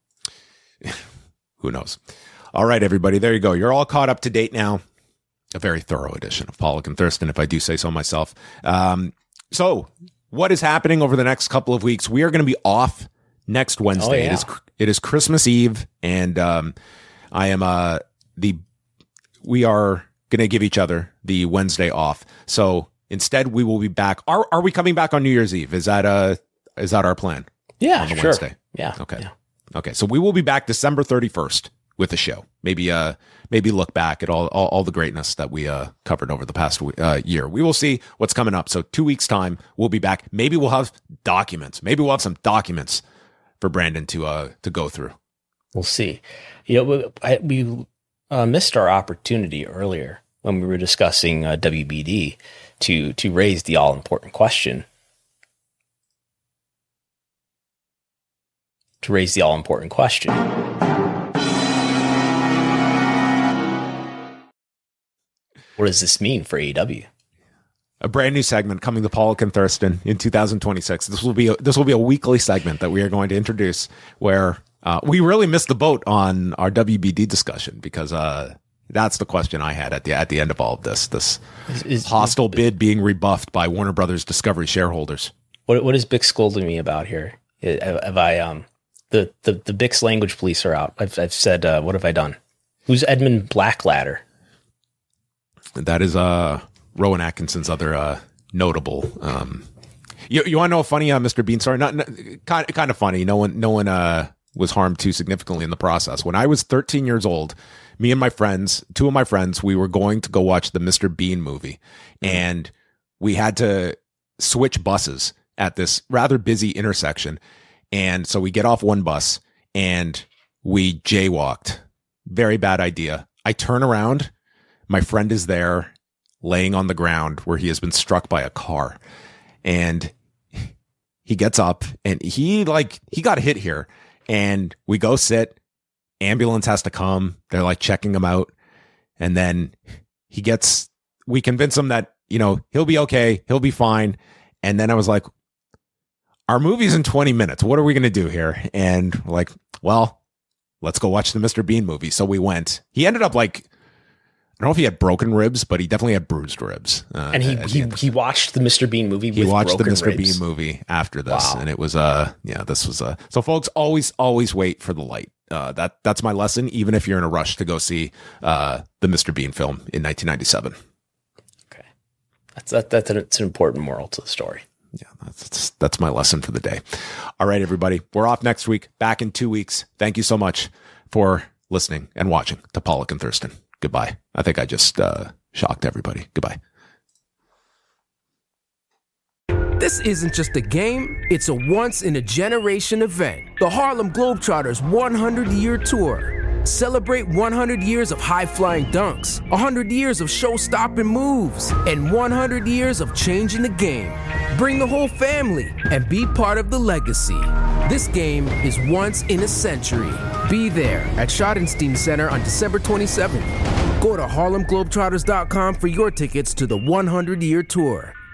Who knows? All right, everybody, there you go. You're all caught up to date now. A very thorough edition of Pollock and Thurston, if I do say so myself. Um, so, what is happening over the next couple of weeks? We are going to be off next Wednesday. Oh, yeah. It is it is Christmas Eve, and um, I am uh the we are going to give each other the Wednesday off. So instead, we will be back. Are are we coming back on New Year's Eve? Is that uh is that our plan? Yeah, on the sure. Wednesday. Yeah. Okay. Yeah. Okay. So we will be back December thirty-first with a show. Maybe uh maybe look back at all all, all the greatness that we uh covered over the past uh, year. We will see what's coming up. So two weeks time, we'll be back. Maybe we'll have documents. Maybe we'll have some documents for Brandon to uh to go through. We'll see. You know, we, I, we uh, missed our opportunity earlier when we were discussing uh, W B D to to raise the all important question. To raise the all important question. What does this mean for A E W? A brand new segment coming to Pollock and Thurston in two thousand twenty-six. This will be a, this will be a weekly segment that we are going to introduce where uh, we really missed the boat on our W B D discussion because uh, that's the question I had at the at the end of all of this. This is, is, hostile is, bid being rebuffed by Warner Brothers Discovery shareholders. What what is Bix scolding me about here? Have I um the the the Bix language police are out? I've I've said uh, what have I done? Who's Edmund Blackladder? That is uh, Rowan Atkinson's other uh, notable. Um, you you want to know a funny uh, Mister Bean story? Not, not kind kind of funny. No one no one uh, was harmed too significantly in the process. When I was thirteen years old, me and my friends, two of my friends, we were going to go watch the Mister Bean movie, mm-hmm. and we had to switch buses at this rather busy intersection. And so we get off one bus and we jaywalked. Very bad idea. I turn around. My friend is there laying on the ground where he has been struck by a car. And he gets up and he like, he got hit here. And we go sit. Ambulance has to come. They're like checking him out. And then he gets, we convince him that, you know, he'll be okay. He'll be fine. And then I was like, our movie's in twenty minutes. What are we going to do here? And we're like, well, let's go watch the Mister Bean movie. So we went. He ended up like, I don't know if he had broken ribs, but he definitely had bruised ribs. Uh, and he he, he watched the Mister Bean movie. He with watched the Mister ribs. Bean movie after this, wow. and it was uh yeah, this was uh so folks always always wait for the light. Uh, that that's my lesson, even if you're in a rush to go see uh the Mister Bean film in nineteen ninety-seven. Okay, that's that that's an, it's an important moral to the story. Yeah, that's, that's my lesson for the day. All right, everybody. We're off next week, back in two weeks. Thank you so much for listening and watching to Pollock and Thurston. Goodbye. I think I just uh, shocked everybody. Goodbye. This isn't just a game, it's a once-in-a-generation event. The Harlem Globetrotters one hundred year Tour. Celebrate one hundred years of high-flying dunks, one hundred years of show-stopping moves, and one hundred years of changing the game. Bring the whole family and be part of the legacy. This game is once in a century. Be there at Schottenstein Center on December twenty-seventh. Go to Harlem Globetrotters dot com for your tickets to the one hundred year Tour.